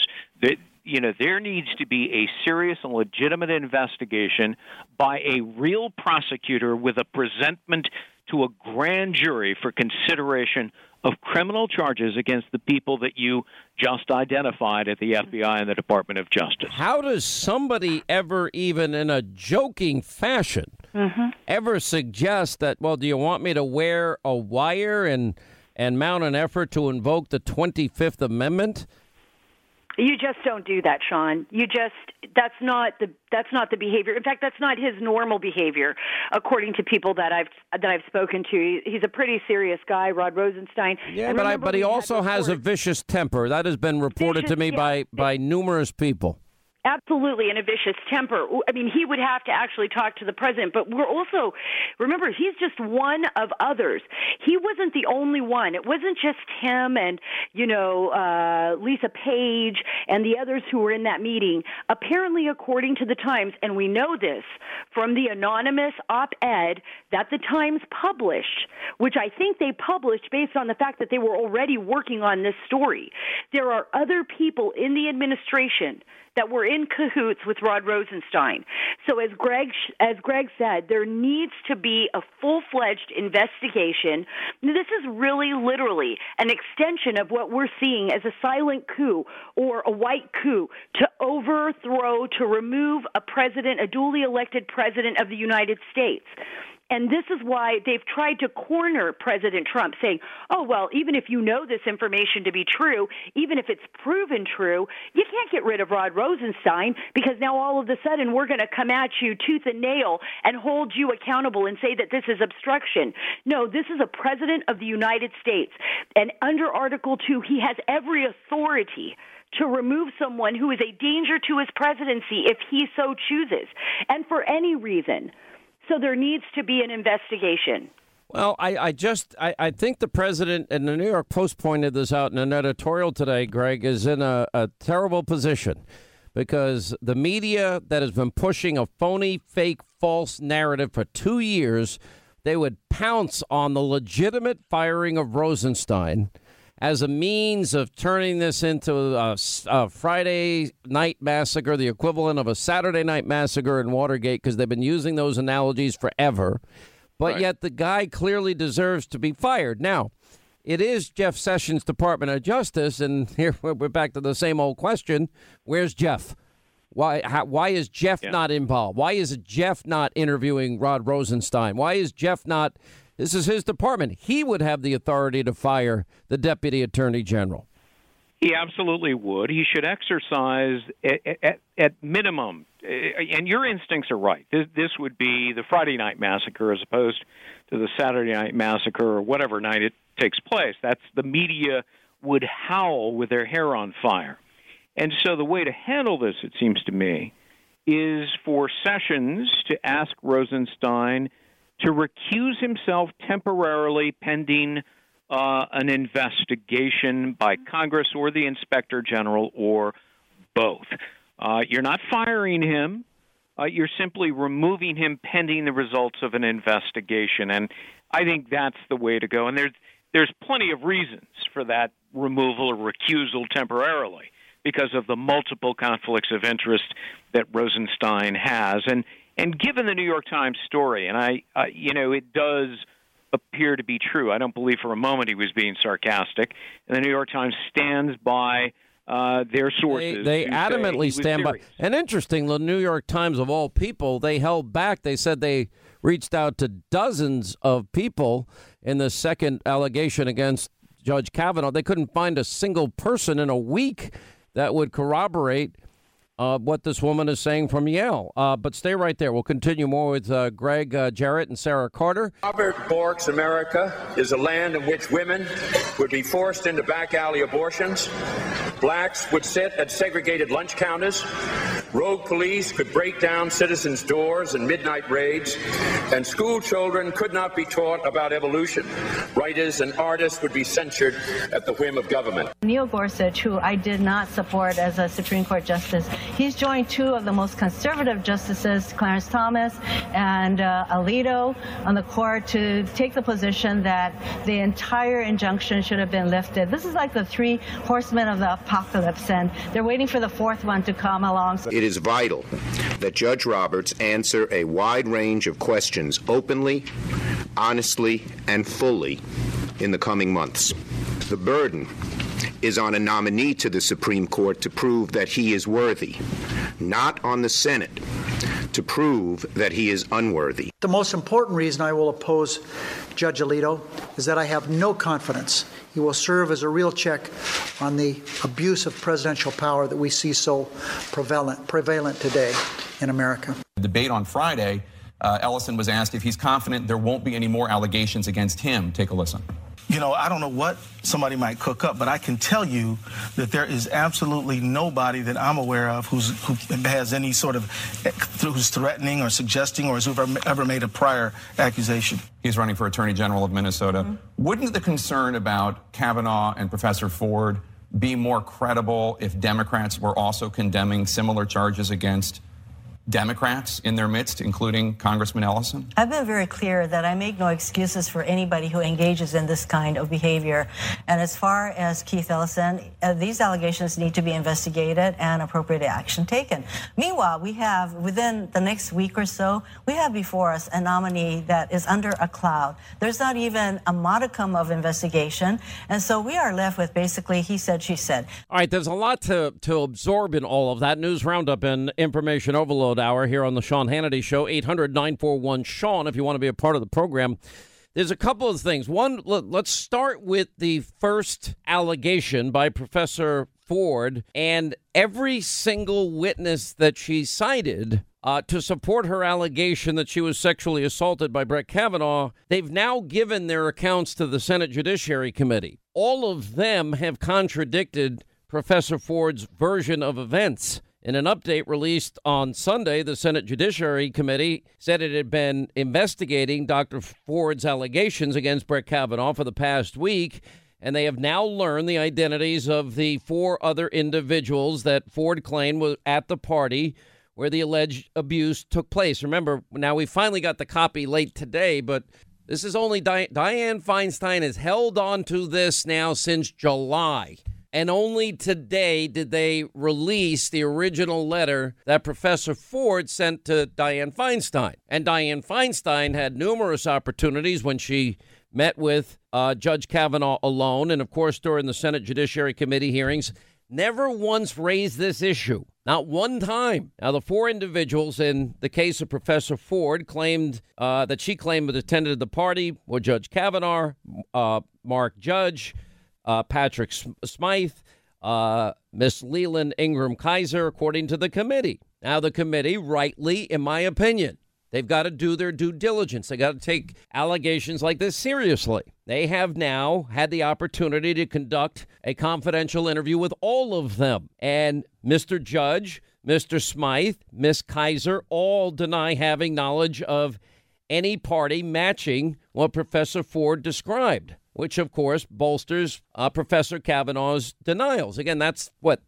There needs to be a serious and legitimate investigation by a real prosecutor with a presentment to a grand jury for consideration of criminal charges against the people that you just identified at the FBI and the Department of Justice. How does somebody ever, even in a joking fashion, ever suggest that, well, do you want me to wear a wire and mount an effort to invoke the 25th Amendment? You just don't do that, Sean. That's not the behavior. In fact, that's not his normal behavior, according to people that I've spoken to. He's a pretty serious guy, Rod Rosenstein. Yeah, but he also has a vicious temper. That has been reported to me by numerous people. Absolutely, and a vicious temper. I mean, he would have to actually talk to the president, but we're also, remember, he's just one of others. He wasn't the only one. It wasn't just him and, Lisa Page and the others who were in that meeting. Apparently, according to the Times, and we know this from the anonymous op-ed that the Times published, which I think they published based on the fact that they were already working on this story. There are other people in the administration that were in cahoots with Rod Rosenstein. So as Greg said, there needs to be a full-fledged investigation. This is really literally an extension of what we're seeing as a silent coup or a white coup to overthrow, to remove a duly elected president of the United States. And this is why they've tried to corner President Trump, saying, oh, well, even if you know this information to be true, even if it's proven true, you can't get rid of Rod Rosenstein because now all of a sudden we're going to come at you tooth and nail and hold you accountable and say that this is obstruction. No, this is a president of the United States. And under Article 2, he has every authority to remove someone who is a danger to his presidency if he so chooses, and for any reason. So there needs to be an investigation. Well, I think the president, and the New York Post pointed this out in an editorial today, Greg, is in a terrible position because the media that has been pushing a phony, fake, false narrative for 2 years, they would pounce on the legitimate firing of Rosenstein as a means of turning this into a Friday night massacre, the equivalent of a Saturday night massacre in Watergate, because they've been using those analogies forever. But yet the guy clearly deserves to be fired. Now, it is Jeff Sessions' Department of Justice, and here we're back to the same old question. Where's Jeff? Why is Jeff not involved? Why is Jeff not interviewing Rod Rosenstein? Why is Jeff not... This is his department. He would have the authority to fire the deputy attorney general. He absolutely would. He should exercise at minimum. And your instincts are right. This would be the Friday night massacre as opposed to the Saturday night massacre or whatever night it takes place. That's the media would howl with their hair on fire. And so the way to handle this, it seems to me, is for Sessions to ask Rosenstein to recuse himself temporarily pending an investigation by Congress or the Inspector General or both. You're not firing him. You're simply removing him pending the results of an investigation. And I think that's the way to go. And there's plenty of reasons for that removal or recusal temporarily because of the multiple conflicts of interest that Rosenstein has. And given the New York Times story, and it does appear to be true. I don't believe for a moment he was being sarcastic. And the New York Times stands by their sources. They adamantly stand by. And interesting, the New York Times, of all people, they held back. They said they reached out to dozens of people in the second allegation against Judge Kavanaugh. They couldn't find a single person in a week that would corroborate what this woman is saying from Yale. But stay right there. We'll continue more with Greg Jarrett and Sarah Carter. Robert Bork's America is a land in which women would be forced into back alley abortions. Blacks would sit at segregated lunch counters. Rogue police could break down citizens' doors in midnight raids. And school children could not be taught about evolution. Writers and artists would be censured at the whim of government. Neil Gorsuch, who I did not support as a Supreme Court justice, he's joined two of the most conservative justices, Clarence Thomas and Alito, on the court to take the position that the entire injunction should have been lifted. This is like the three horsemen of the apocalypse, and they're waiting for the fourth one to come along. It is vital that Judge Roberts answer a wide range of questions openly, honestly, and fully in the coming months. The burden is on a nominee to the Supreme Court to prove that he is worthy, not on the Senate to prove that he is unworthy. The most important reason I will oppose Judge Alito is that I have no confidence he will serve as a real check on the abuse of presidential power that we see so prevalent today in America. The debate on Friday, Ellison was asked if he's confident there won't be any more allegations against him. Take a listen. You know, I don't know what somebody might cook up, but I can tell you that there is absolutely nobody that I'm aware of who has any sort of, who's threatening or suggesting or has ever made a prior accusation. He's running for Attorney General of Minnesota. Mm-hmm. Wouldn't the concern about Kavanaugh and Professor Ford be more credible if Democrats were also condemning similar charges against Democrats in their midst, including Congressman Ellison? I've been very clear that I make no excuses for anybody who engages in this kind of behavior. And as far as Keith Ellison, these allegations need to be investigated and appropriate action taken. Meanwhile, we have, within the next week or so, we have before us a nominee that is under a cloud. There's not even a modicum of investigation. And so we are left with basically he said, she said. All right, there's a lot to absorb in all of that. News roundup and information overload hour here on the Sean Hannity Show. 800-941-SEAN if you want to be a part of the program. There's a couple of things. One, let's start with the first allegation by Professor Ford, and every single witness that she cited to support her allegation that she was sexually assaulted by Brett Kavanaugh, they've now given their accounts to the Senate Judiciary Committee. All of them have contradicted Professor Ford's version of events. In an update released on Sunday, the Senate Judiciary Committee said it had been investigating Dr. Ford's allegations against Brett Kavanaugh for the past week, and they have now learned the identities of the 4 other individuals that Ford claimed were at the party where the alleged abuse took place. Remember, now we finally got the copy late today, but this is only Dianne Feinstein has held on to this now since July. And only today did they release the original letter that Professor Ford sent to Dianne Feinstein. And Dianne Feinstein had numerous opportunities when she met with Judge Kavanaugh alone, and of course during the Senate Judiciary Committee hearings, never once raised this issue. Not one time. Now, the 4 individuals in the case of Professor Ford claimed that she claimed had attended the party were Judge Kavanaugh, Mark Judge, Patrick Smythe, Miss Leland Ingram Kaiser, according to the committee. Now, the committee, rightly, in my opinion, they've got to do their due diligence. They got to take allegations like this seriously. They have now had the opportunity to conduct a confidential interview with all of them. And Mr. Judge, Mr. Smythe, Miss Kaiser all deny having knowledge of any party matching what Professor Ford described, which, of course, bolsters Professor Kavanaugh's denials. Again, that's,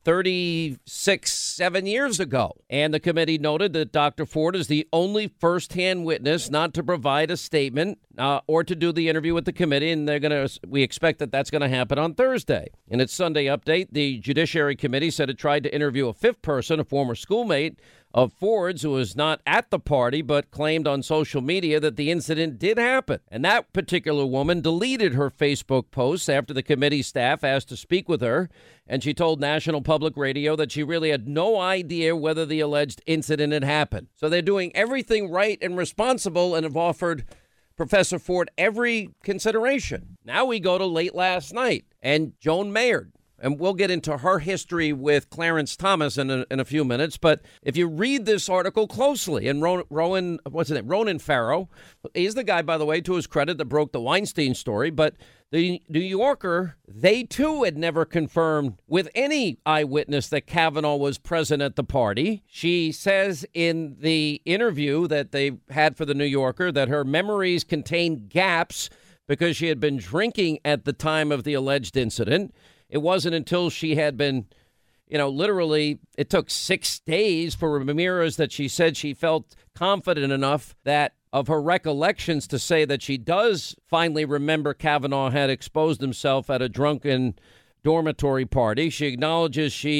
7 years ago. And the committee noted that Dr. Ford is the only firsthand witness not to provide a statement or to do the interview with the committee, and we expect that that's going to happen on Thursday. In its Sunday update, the Judiciary Committee said it tried to interview a 5th person, a former schoolmate of Ford's, who was not at the party but claimed on social media that the incident did happen. And that particular woman deleted her Facebook posts after the committee staff asked to speak with her, and she told National Public Radio that she really had no idea whether the alleged incident had happened. So they're doing everything right and responsible and have offered Professor Ford every consideration. Now we go to late last night, and Joan Mayer, and we'll get into her history with Clarence Thomas in a few minutes. But if you read this article closely, and Ronan Farrow, he's the guy, by the way, to his credit, that broke the Weinstein story. But the New Yorker, they too had never confirmed with any eyewitness that Kavanaugh was present at the party. She says in the interview that they had for the New Yorker that her memories contain gaps because she had been drinking at the time of the alleged incident. It wasn't until she had been, literally, it took 6 days for Ramirez that she said she felt confident enough that of her recollections to say that she does finally remember Kavanaugh had exposed himself at a drunken dormitory party. She acknowledges she,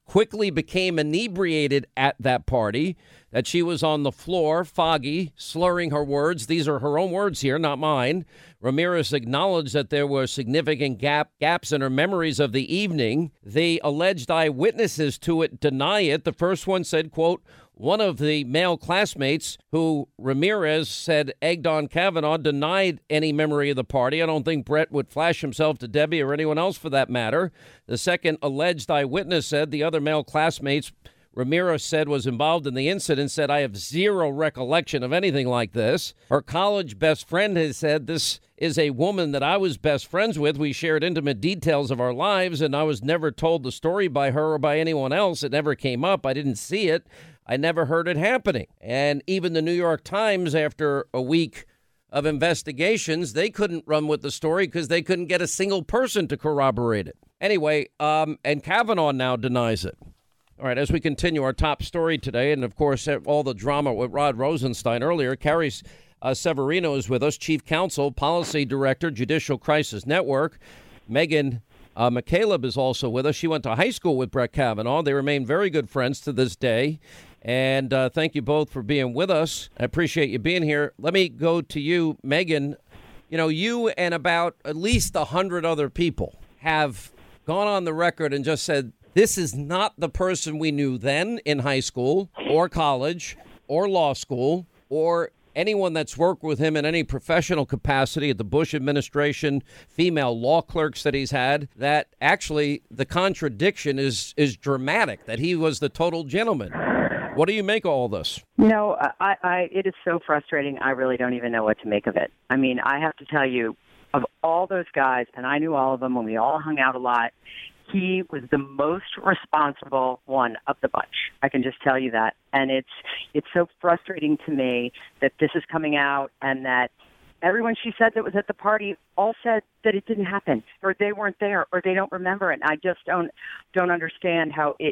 quickly became inebriated at that party, that she was on the floor, foggy, slurring her words. These are her own words here, not mine. Ramirez acknowledged that there were significant gaps in her memories of the evening. The alleged eyewitnesses to it deny it. The first one said, quote, one of the male classmates who Ramirez said egged on Kavanaugh denied any memory of the party. I don't think Brett would flash himself to Debbie or anyone else for that matter. The second alleged eyewitness said the other male classmates Ramirez said was involved in the incident said, I have zero recollection of anything like this. Her college best friend has said, this is a woman that I was best friends with. We shared intimate details of our lives, and I was never told the story by her or by anyone else. It never came up. I didn't see it. I never heard it happening. And even the New York Times, after a week of investigations, they couldn't run with the story because they couldn't get a single person to corroborate it. Anyway, and Kavanaugh now denies it. All right, as we continue our top story today, and of course, all the drama with Rod Rosenstein earlier, Carrie Severino is with us, Chief Counsel, Policy Director, Judicial Crisis Network. Megan McCaleb is also with us. She went to high school with Brett Kavanaugh. They remain very good friends to this day. And thank you both for being with us. I appreciate you being here. Let me go to you, Megan. You know, you and about at least 100 other people have gone on the record and just said, this is not the person we knew then in high school or college or law school or anyone that's worked with him in any professional capacity at the Bush administration, female law clerks that he's had, that actually the contradiction is dramatic, that he was the total gentleman. What do you make of all this? No, it is so frustrating. I really don't even know what to make of it. I mean, I have to tell you, of all those guys, and I knew all of them when we all hung out a lot, he was the most responsible one of the bunch. I can just tell you that. And it's so frustrating to me that this is coming out and that everyone she said that was at the party all said that it didn't happen or they weren't there or they don't remember it. And I just don't understand how it's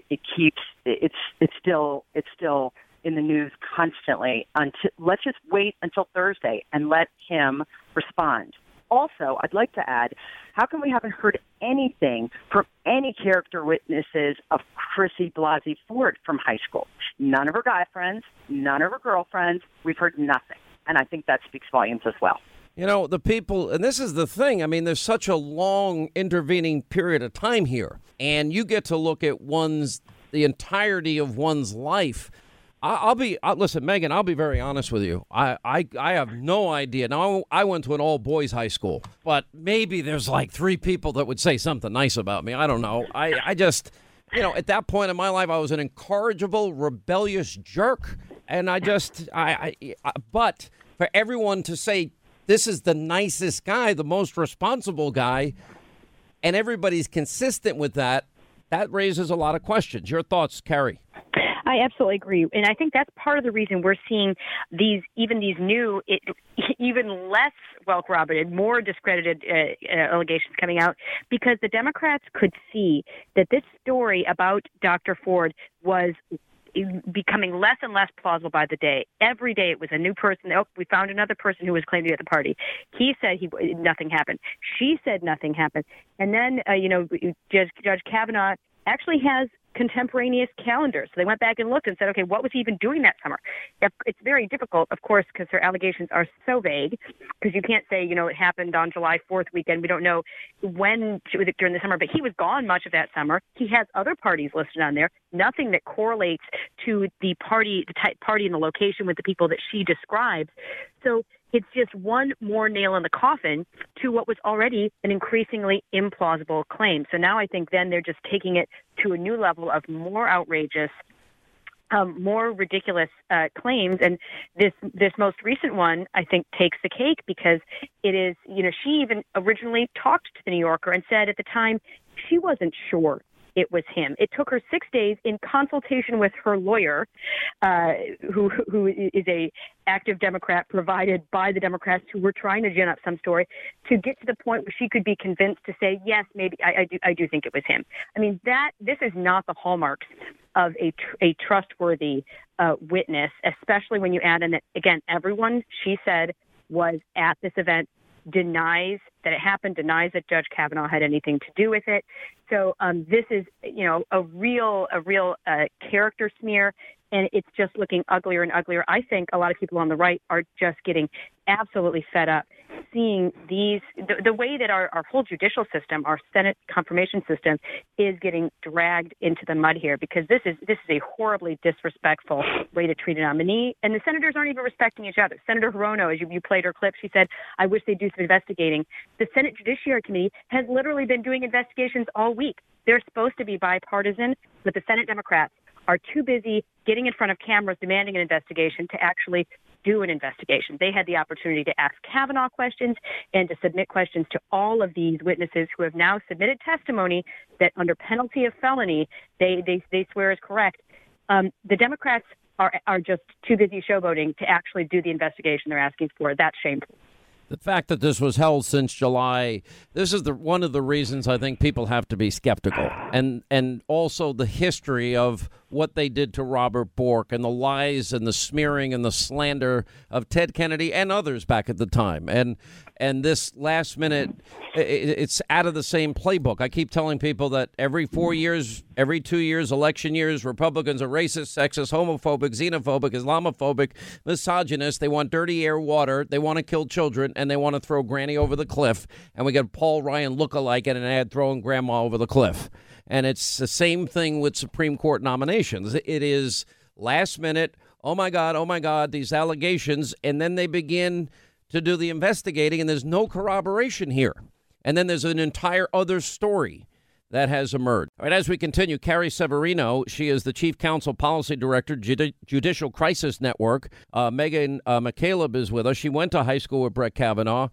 still in the news constantly. Let's just wait until Thursday and let him respond. Also, I'd like to add, how come we haven't heard anything from any character witnesses of Chrissy Blasey Ford from high school? None of her guy friends, none of her girlfriends. We've heard nothing. And I think that speaks volumes as well. You know, the people, and this is the thing, I mean, there's such a long intervening period of time here, and you get to look at the entirety of one's life. Listen, Megan, I'll be very honest with you. I have no idea. Now, I went to an all-boys high school, but maybe there's like 3 people that would say something nice about me. I don't know. I just, you know, at that point in my life, I was an incorrigible, rebellious jerk. And but for everyone to say this is the nicest guy, the most responsible guy, and everybody's consistent with that, that raises a lot of questions. Your thoughts, Carrie? I absolutely agree. And I think that's part of the reason we're seeing these new, even less well-corroborated, more discredited allegations coming out, because the Democrats could see that this story about Dr. Ford was becoming less and less plausible by the day. Every day it was a new person. Oh, we found another person who was claimed to be at the party. He said nothing happened. She said nothing happened. And then, Judge Kavanaugh actually has contemporaneous calendars. So they went back and looked and said, okay, what was he even doing that summer? It's very difficult, of course, because her allegations are so vague, because you can't say, it happened on July 4th weekend. We don't know when during the summer, but he was gone much of that summer. He has other parties listed on there, nothing that correlates to the type party and the location with the people that she describes. So it's just one more nail in the coffin to what was already an increasingly implausible claim. So now I think then they're just taking it to a new level of more outrageous, more ridiculous claims. And this most recent one, I think, takes the cake because it is, she even originally talked to the New Yorker and said at the time she wasn't sure it was him. It took her 6 days in consultation with her lawyer, who is a active Democrat provided by the Democrats who were trying to gin up some story, to get to the point where she could be convinced to say, yes, maybe I do think it was him. I mean, this is not the hallmarks of a trustworthy witness, especially when you add in that, again, everyone, she said, was at this event denies that it happened, denies that Judge Kavanaugh had anything to do with it. So this is, a real character smear, and it's just looking uglier and uglier. I think a lot of people on the right are just getting absolutely fed up seeing the way that our whole judicial system, our Senate confirmation system, is getting dragged into the mud here, because this is a horribly disrespectful way to treat a nominee, and the senators aren't even respecting each other. Senator Hirono, as you played her clip, she said, "I wish they'd do some investigating." The Senate Judiciary Committee has literally been doing investigations all week. They're supposed to be bipartisan, but the Senate Democrats are too busy getting in front of cameras demanding an investigation to actually do an investigation. They had the opportunity to ask Kavanaugh questions and to submit questions to all of these witnesses who have now submitted testimony that under penalty of felony, they swear is correct. The Democrats are just too busy showboating to actually do the investigation they're asking for. That's shameful. The fact that this was held since July, this is one of the reasons I think people have to be skeptical. And also the history of what they did to Robert Bork and the lies and the smearing and the slander of Ted Kennedy and others back at the time. And this last minute, it's out of the same playbook. I keep telling people that every 4 years, every 2 years, election years, Republicans are racist, sexist, homophobic, xenophobic, Islamophobic, misogynist. They want dirty air, water. They want to kill children, and they want to throw Granny over the cliff. And we got Paul Ryan lookalike in an ad throwing Grandma over the cliff. And it's the same thing with Supreme Court nominations. It is last minute, oh, my God, these allegations, and then they begin to do the investigating, and there's no corroboration here. And then there's an entire other story that has emerged. All right, as we continue, Carrie Severino, she is the Chief Counsel Policy Director, Judicial Crisis Network. Megan McCaleb is with us. She went to high school with Brett Kavanaugh.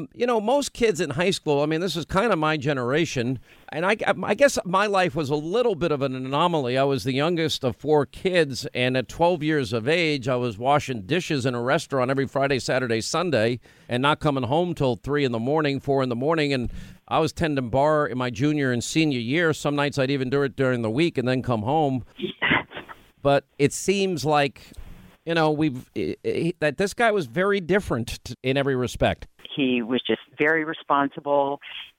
Most kids in high school, this is kind of my generation, and I guess my life was a little bit of an anomaly. I was the youngest of 4 kids, and at 12 years of age, I was washing dishes in a restaurant every Friday, Saturday, Sunday, and not coming home till 3 in the morning, 4 in the morning, and I was tending bar in my junior and senior year. Some nights I'd even do it during the week and then come home. But it seems like, that this guy was very different in every respect. He was just very responsible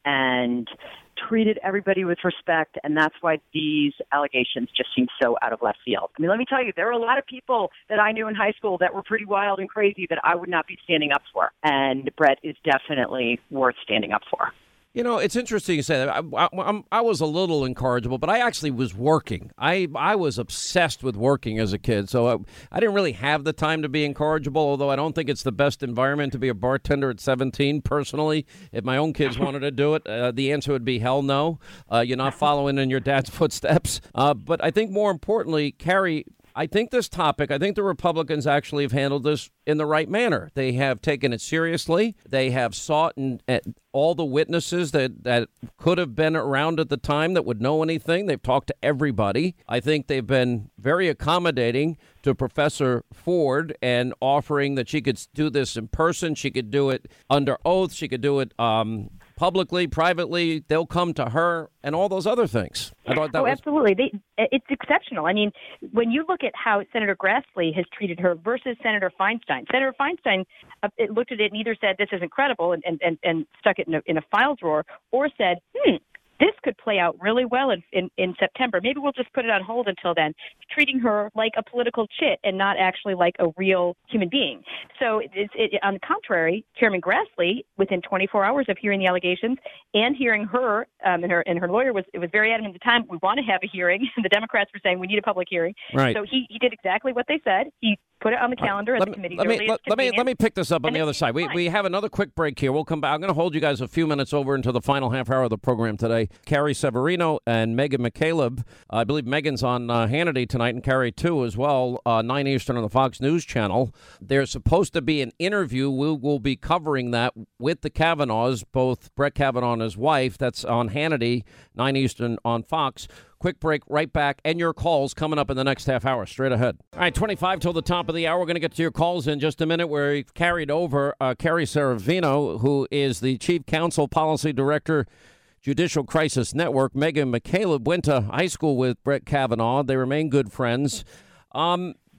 and treated everybody with respect, and that's why these allegations just seem so out of left field. Let me tell you, there were a lot of people that I knew in high school that were pretty wild and crazy that I would not be standing up for, and Brett is definitely worth standing up for. It's interesting you say that. I was a little incorrigible, but I actually was working. I was obsessed with working as a kid, so I didn't really have the time to be incorrigible, although I don't think it's the best environment to be a bartender at 17, personally. If my own kids wanted to do it, the answer would be hell no. You're not following in your dad's footsteps. But I think more importantly, Carrie, I think the Republicans actually have handled this in the right manner. They have taken it seriously. They have sought all the witnesses that could have been around at the time that would know anything. They've talked to everybody. I think they've been very accommodating to Professor Ford and offering that she could do this in person. She could do it under oath. She could do it publicly, privately. They'll come to her and all those other things. I thought that was... Absolutely. It's exceptional. When you look at how Senator Grassley has treated her versus Senator Feinstein, Senator Feinstein looked at it and either said this isn't credible and stuck it in a file drawer, or said, this could play out really well in September. Maybe we'll just put it on hold until then, treating her like a political chit and not actually like a real human being. So on the contrary, Chairman Grassley, within 24 hours of hearing the allegations and hearing her, and her lawyer was very adamant at the time, we want to have a hearing. The Democrats were saying we need a public hearing. Right. So he did exactly what they said. He put it on the calendar at the committee. Let me pick this up on the other side. We have another quick break here. We'll come back. I'm going to hold you guys a few minutes over into the final half hour of the program today. Carrie Severino and Megan McCaleb. I believe Megan's on Hannity tonight, and Carrie too as well, 9 Eastern on the Fox News Channel. There's supposed to be an interview. We will be covering that with the Kavanaughs, both Brett Kavanaugh and his wife. That's on Hannity, 9 Eastern on Fox. Quick break, right back, and your calls coming up in the next half hour, straight ahead. All right, 25 till the top of the hour. We're going to get to your calls in just a minute. We've carried over Carrie Severino, who is the Chief Counsel Policy Director, Judicial Crisis Network. Megan McCaleb went to high school with Brett Kavanaugh. They remain good friends.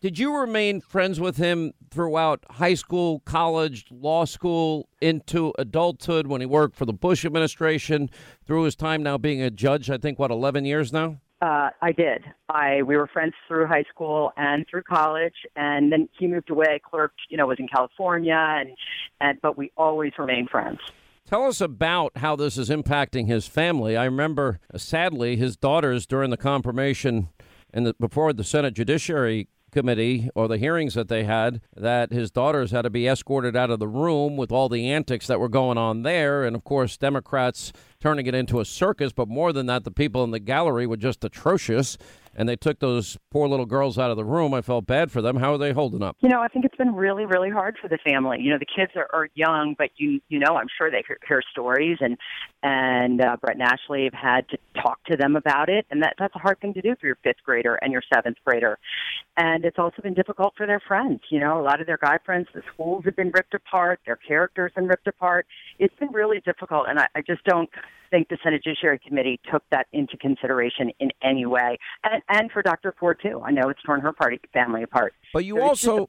Did you remain friends with him throughout high school, college, law school, into adulthood when he worked for the Bush administration, through his time now being a judge, I think, 11 years now? I did. We were friends through high school and through college, and then he moved away, clerked, was in California, but we always remained friends. Tell us about how this is impacting his family. I remember, sadly, his daughters during the confirmation before the Senate Judiciary Committee or the hearings that they had, that his daughters had to be escorted out of the room with all the antics that were going on there. And, of course, Democrats turning it into a circus. But more than that, the people in the gallery were just atrocious. And they took those poor little girls out of the room. I felt bad for them. How are they holding up? I think it's been really, really hard for the family. The kids are young, but I'm sure they hear stories, and Brett and Ashley have had to talk to them about it, and that's a hard thing to do for your fifth grader and your seventh grader. And it's also been difficult for their friends. A lot of their guy friends, the schools have been ripped apart, their characters have been ripped apart. It's been really difficult, and I just don't think the Senate Judiciary Committee took that into consideration in any way. And for Dr. Ford, too. I know it's torn her family apart. But you also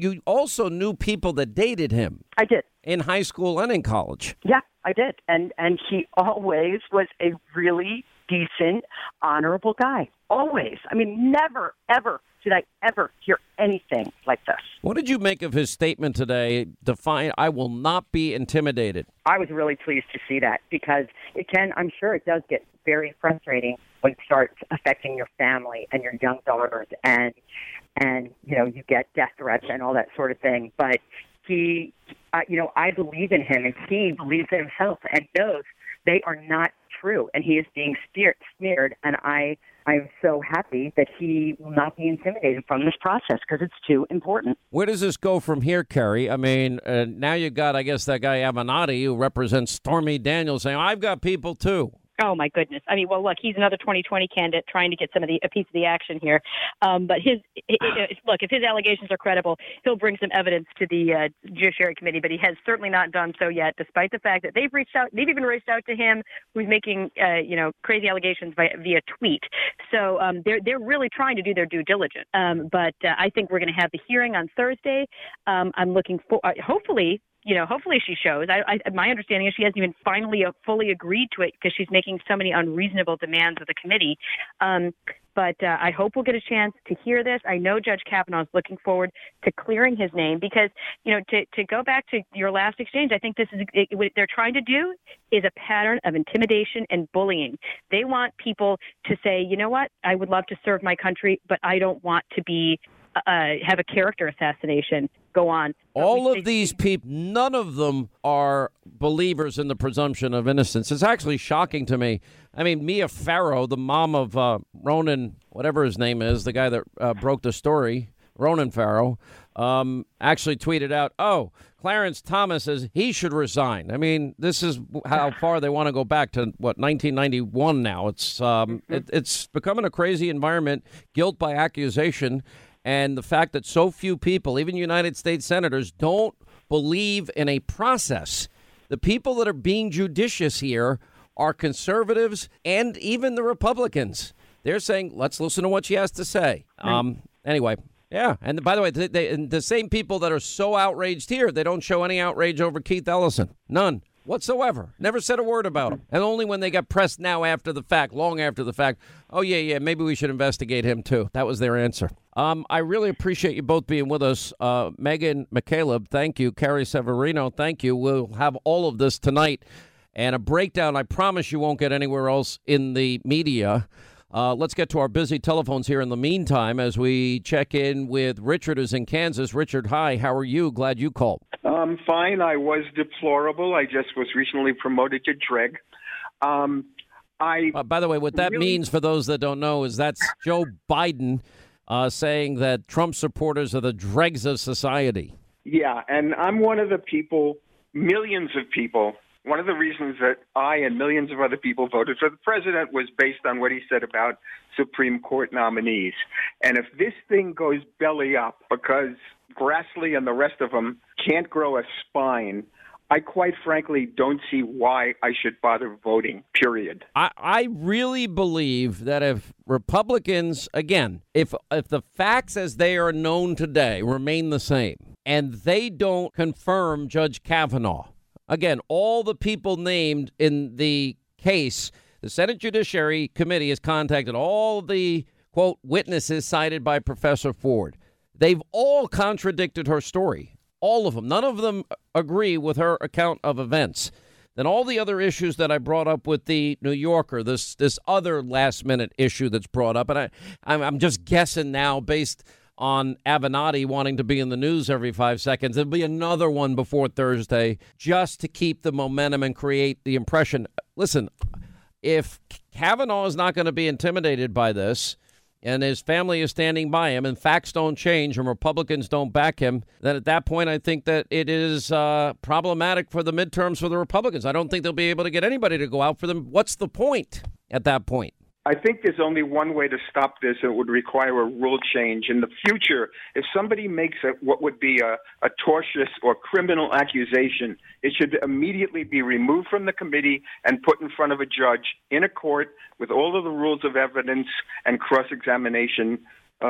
knew people that dated him. I did. In high school and in college. Yeah, I did. And he always was a really decent, honorable guy. Always. I mean, never, ever did I ever hear anything like this. What did you make of his statement today? I will not be intimidated. I was really pleased to see that, because I'm sure it does get very frustrating when it starts affecting your family and your young daughters, and you get death threats and all that sort of thing. But he, I believe in him, and he believes in himself and knows they are not true, and he is being smeared, and I'm so happy that he will not be intimidated from this process, because it's too important. Where does this go from here, Kerry? I mean, now you got, I guess, that guy Avenatti, who represents Stormy Daniels, saying, I've got people too. Oh, my goodness. I mean, well, look, he's another 2020 candidate trying to get a piece of the action here. But look, if his allegations are credible, he'll bring some evidence to the Judiciary Committee, but he has certainly not done so yet, despite the fact that they've even reached out to him, who's making, crazy allegations via tweet. So they're really trying to do their due diligence. But I think we're going to have the hearing on Thursday. I'm looking for, hopefully she shows. My understanding is she hasn't even fully agreed to it, because she's making so many unreasonable demands of the committee. But I hope we'll get a chance to hear this. I know Judge Kavanaugh is looking forward to clearing his name, because, to go back to your last exchange, I think what they're trying to do is a pattern of intimidation and bullying. They want people to say, you know what, I would love to serve my country, but I don't want to be have a character assassination go on. All of these people, none of them are believers in the presumption of innocence. It's actually shocking to me. I mean, Mia Farrow, the mom of Ronan, whatever his name is, the guy that broke the story, Ronan Farrow, actually tweeted out, Clarence Thomas says he should resign. I mean, this is how far they want to go back to, 1991 now. It's becoming a crazy environment, guilt by accusation. And the fact that so few people, even United States senators, don't believe in a process. The people that are being judicious here are conservatives and even the Republicans. They're saying, let's listen to what she has to say. Anyway, yeah. And by the way, the same people that are so outraged here, they don't show any outrage over Keith Ellison. None whatsoever. Never said a word about him. And only when they got pressed now after the fact, long after the fact, maybe we should investigate him too. That was their answer. I really appreciate you both being with us. Megan McCaleb, thank you. Carrie Severino, thank you. We'll have all of this tonight and a breakdown I promise you won't get anywhere else in the media. Let's get to our busy telephones here in the meantime as we check in with Richard, who's in Kansas. Richard, hi. How are you? Glad you called. I'm fine. I was deplorable. I just was recently promoted to Dreg. By the way, what that means for those that don't know is that's Joe Biden saying that Trump supporters are the dregs of society. Yeah, and I'm one of the people, millions of people. One of the reasons that I and millions of other people voted for the president was based on what he said about Supreme Court nominees. And if this thing goes belly up because Grassley and the rest of them can't grow a spine I quite frankly don't see why I should bother voting, period. I really believe that if Republicans, again, if the facts as they are known today remain the same, and they don't confirm Judge Kavanaugh, again, all the people named in the case, the Senate Judiciary Committee has contacted all the, quote, witnesses cited by Professor Ford. They've all contradicted her story. All of them. None of them agree with her account of events. Then all the other issues that I brought up with the New Yorker, this other last-minute issue that's brought up, and I'm just guessing now based on Avenatti wanting to be in the news every 5 seconds. There'll be another one before Thursday just to keep the momentum and create the impression. Listen, if Kavanaugh is not going to be intimidated by this, and his family is standing by him, and facts don't change, and Republicans don't back him, then at that point I think that it is problematic for the midterms for the Republicans. I don't think they'll be able to get anybody to go out for them. What's the point at that point? I think there's only one way to stop this, and it would require a rule change. In the future, if somebody makes what would be a tortious or criminal accusation, it should immediately be removed from the committee and put in front of a judge in a court with all of the rules of evidence and cross-examination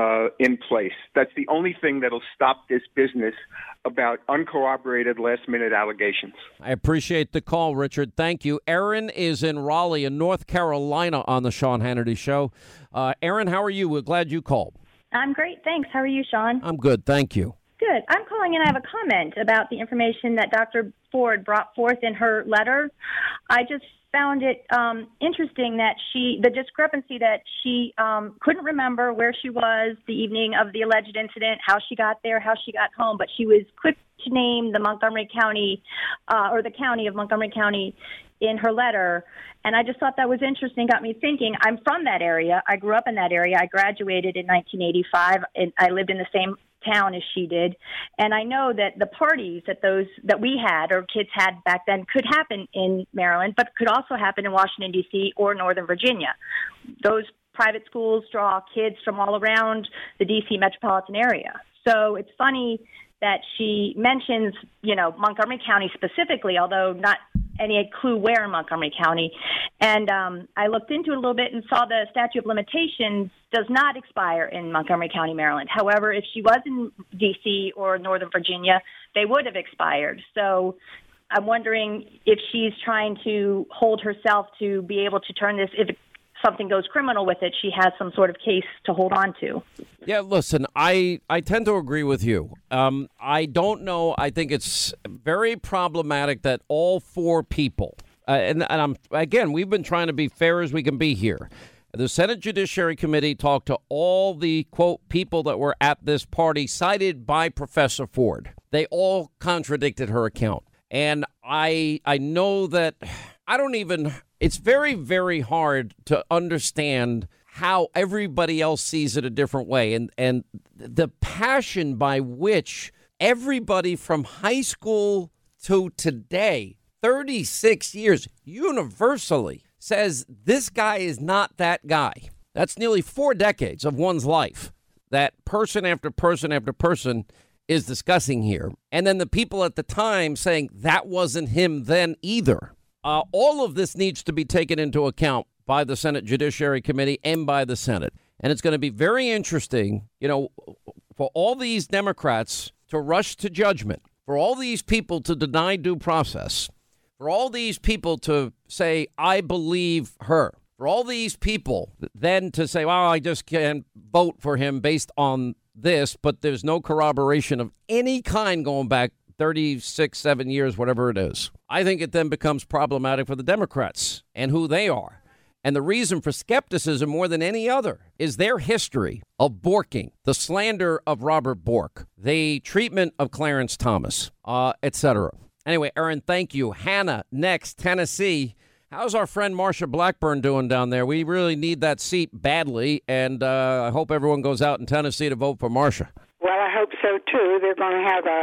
in place. That's the only thing that'll stop this business about uncorroborated last-minute allegations. I appreciate the call, Richard. Thank you. Aaron is in Raleigh in North Carolina on the Sean Hannity Show. Aaron, how are you? We're glad you called. I'm great, thanks. How are you, Sean? I'm good, thank you. Good. I'm calling in. I have a comment about the information that Dr. Ford brought forth in her letter. I just found it interesting that the discrepancy that she couldn't remember where she was the evening of the alleged incident, how she got there, how she got home, but she was quick to name the Montgomery County or the county of Montgomery County in her letter. And I just thought that was interesting, got me thinking. I'm from that area. I grew up in that area. I graduated in 1985, and I lived in the same town as she did, and I know that the parties that we had or kids had back then could happen in Maryland, but could also happen in Washington, D.C. or Northern Virginia. Those private schools draw kids from all around the D.C. metropolitan area. So it's funny that she mentions, Montgomery County specifically, although not any clue where in Montgomery County. And I looked into it a little bit and saw the statute of limitations does not expire in Montgomery County, Maryland. However, if she was in D.C. or Northern Virginia, they would have expired. So I'm wondering if she's trying to hold herself to be able to turn this, if something goes criminal with it, she has some sort of case to hold on to. Yeah, listen, I tend to agree with you. I don't know. I think it's very problematic that all four people, and again, we've been trying to be fair as we can be here. The Senate Judiciary Committee talked to all the, quote, people that were at this party cited by Professor Ford. They all contradicted her account. And I know that it's very, very hard to understand how everybody else sees it a different way. And the passion by which everybody from high school to today, 36 years, universally says this guy is not that guy. That's nearly 4 decades of one's life that person after person after person is discussing here. And then the people at the time saying that wasn't him then either. All of this needs to be taken into account by the Senate Judiciary Committee and by the Senate. And it's going to be very interesting, for all these Democrats to rush to judgment, for all these people to deny due process, for all these people to say, I believe her, for all these people then to say, well, I just can't vote for him based on this, but there's no corroboration of any kind going back 36, 7 years, whatever it is. I think it then becomes problematic for the Democrats and who they are. And the reason for skepticism more than any other is their history of borking, the slander of Robert Bork, the treatment of Clarence Thomas, etc. Anyway, Aaron, thank you. Hannah, next, Tennessee. How's our friend Marsha Blackburn doing down there? We really need that seat badly, and I hope everyone goes out in Tennessee to vote for Marsha. Well, I hope so too. They're going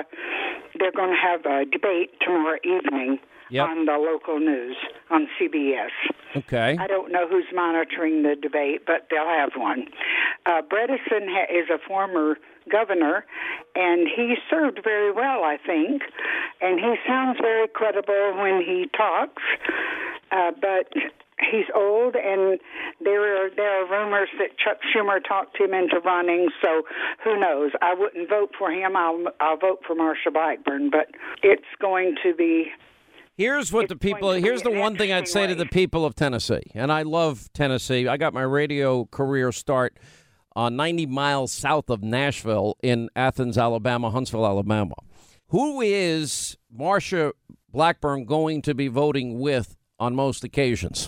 to have a debate tomorrow evening on the local news on CBS. Okay. I don't know who's monitoring the debate, but they'll have one. Bredesen is a former governor, and he served very well, I think, and he sounds very credible when he talks, but he's old, and there are rumors that Chuck Schumer talked him into running, so who knows? I wouldn't vote for him. I'll vote for Marsha Blackburn, but it's going to be... Here's the one thing I'd say to the people of Tennessee, and I love Tennessee. I got my radio career start 90 miles south of Nashville in Athens, Alabama, Huntsville, Alabama. Who is Marsha Blackburn going to be voting with on most occasions?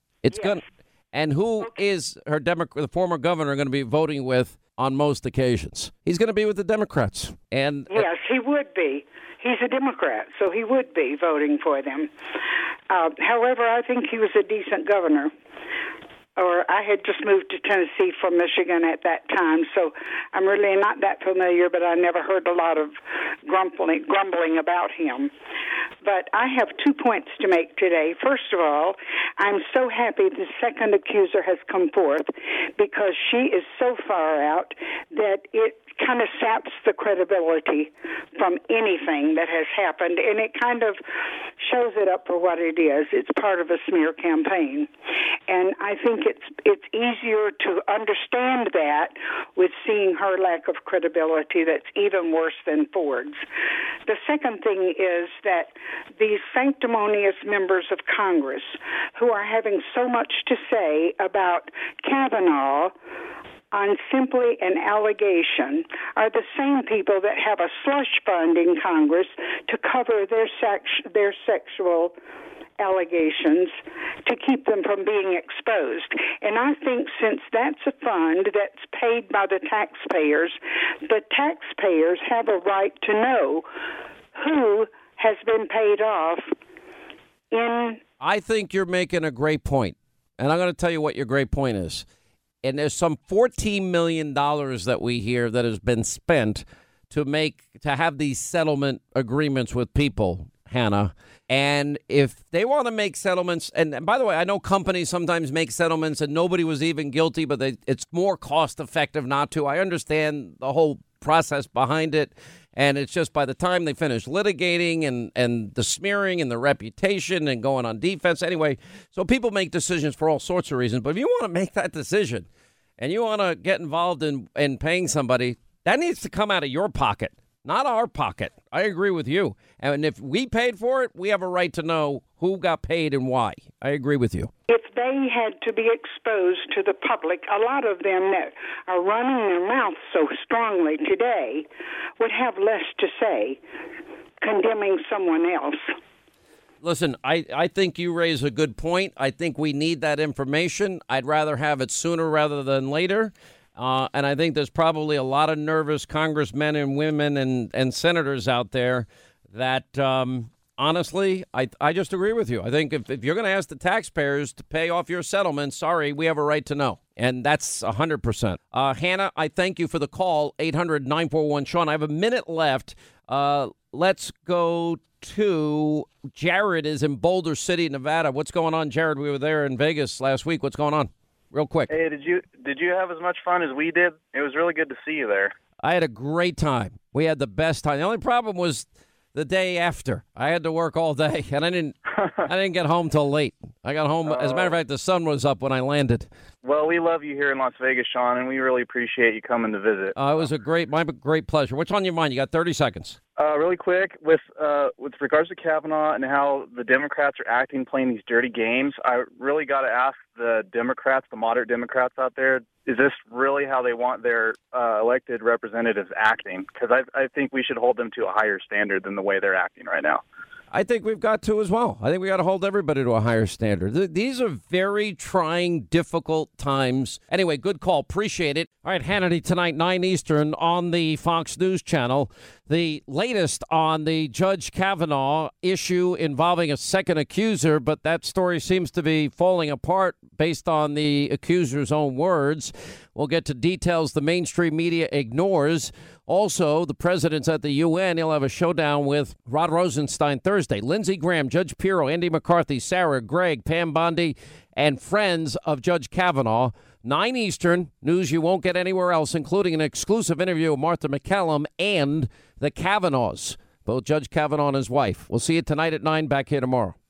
And who is the former governor going to be voting with on most occasions? He's going to be with the Democrats. And yes, he would be. He's a Democrat, so he would be voting for them. However, I think he was a decent governor. Or I had just moved to Tennessee from Michigan at that time, so I'm really not that familiar, but I never heard a lot of grumbling about him. But I have 2 points to make today. First of all, I'm so happy the second accuser has come forth, because she is so far out that it kind of saps the credibility from anything that has happened, and it kind of shows it up for what it is. It's part of a smear campaign. And I think it's easier to understand that with seeing her lack of credibility that's even worse than Ford's. The second thing is that these sanctimonious members of Congress who are having so much to say about Kavanaugh on simply an allegation are the same people that have a slush fund in Congress to cover their sexual allegations to keep them from being exposed. And I think since that's a fund that's paid by the taxpayers have a right to know who has been paid off I think you're making a great point, and I'm going to tell you what your great point is. And there's some $14 million that we hear that has been spent to have these settlement agreements with people, Hannah. And if they want to make settlements, and by the way, I know companies sometimes make settlements and nobody was even guilty, but it's more cost effective not to. I understand the whole process behind it. And it's just by the time they finish litigating and the smearing and the reputation and going on defense. Anyway, so people make decisions for all sorts of reasons. But if you want to make that decision and you want to get involved in paying somebody, that needs to come out of your pocket, not our pocket. I agree with you. And if we paid for it, we have a right to know who got paid and why. I agree with you. If they had to be exposed to the public, a lot of them that are running their mouths so strongly today would have less to say condemning someone else. Listen, I think you raise a good point. I think we need that information. I'd rather have it sooner rather than later. And I think there's probably a lot of nervous congressmen and women and senators out there that, honestly, I just agree with you. I think if you're going to ask the taxpayers to pay off your settlement, sorry, we have a right to know. And that's 100%. Hannah, I thank you for the call, 800-941-SEAN. I have a minute left. Let's go to Jared is in Boulder City, Nevada. What's going on, Jared? We were there in Vegas last week. What's going on? Real quick. Hey, did you have as much fun as we did? It was really good to see you there. I had a great time. We had the best time. The only problem was the day after. I had to work all day, and I didn't get home till late. I got home. As a matter of fact, the sun was up when I landed. Well, we love you here in Las Vegas, Sean, and we really appreciate you coming to visit. It was my great pleasure. What's on your mind? You got 30 seconds. Really quick, with regards to Kavanaugh and how the Democrats are acting, playing these dirty games, I really got to ask the Democrats, the moderate Democrats out there, is this really how they want their elected representatives acting? Because I think we should hold them to a higher standard than the way they're acting right now. I think we've got to as well. I think we got to hold everybody to a higher standard. These are very trying, difficult times. Anyway, good call. Appreciate it. All right, Hannity tonight, 9 Eastern on the Fox News Channel. The latest on the Judge Kavanaugh issue involving a second accuser, but that story seems to be falling apart based on the accuser's own words. We'll get to details the mainstream media ignores. Also, the president's at the UN. He'll have a showdown with Rod Rosenstein Thursday. Lindsey Graham, Judge Pirro, Andy McCarthy, Sarah, Greg, Pam Bondi, and friends of Judge Kavanaugh. 9 Eastern, news you won't get anywhere else, including an exclusive interview with Martha McCallum and the Kavanaughs, both Judge Kavanaugh and his wife. We'll see you tonight at 9, back here tomorrow.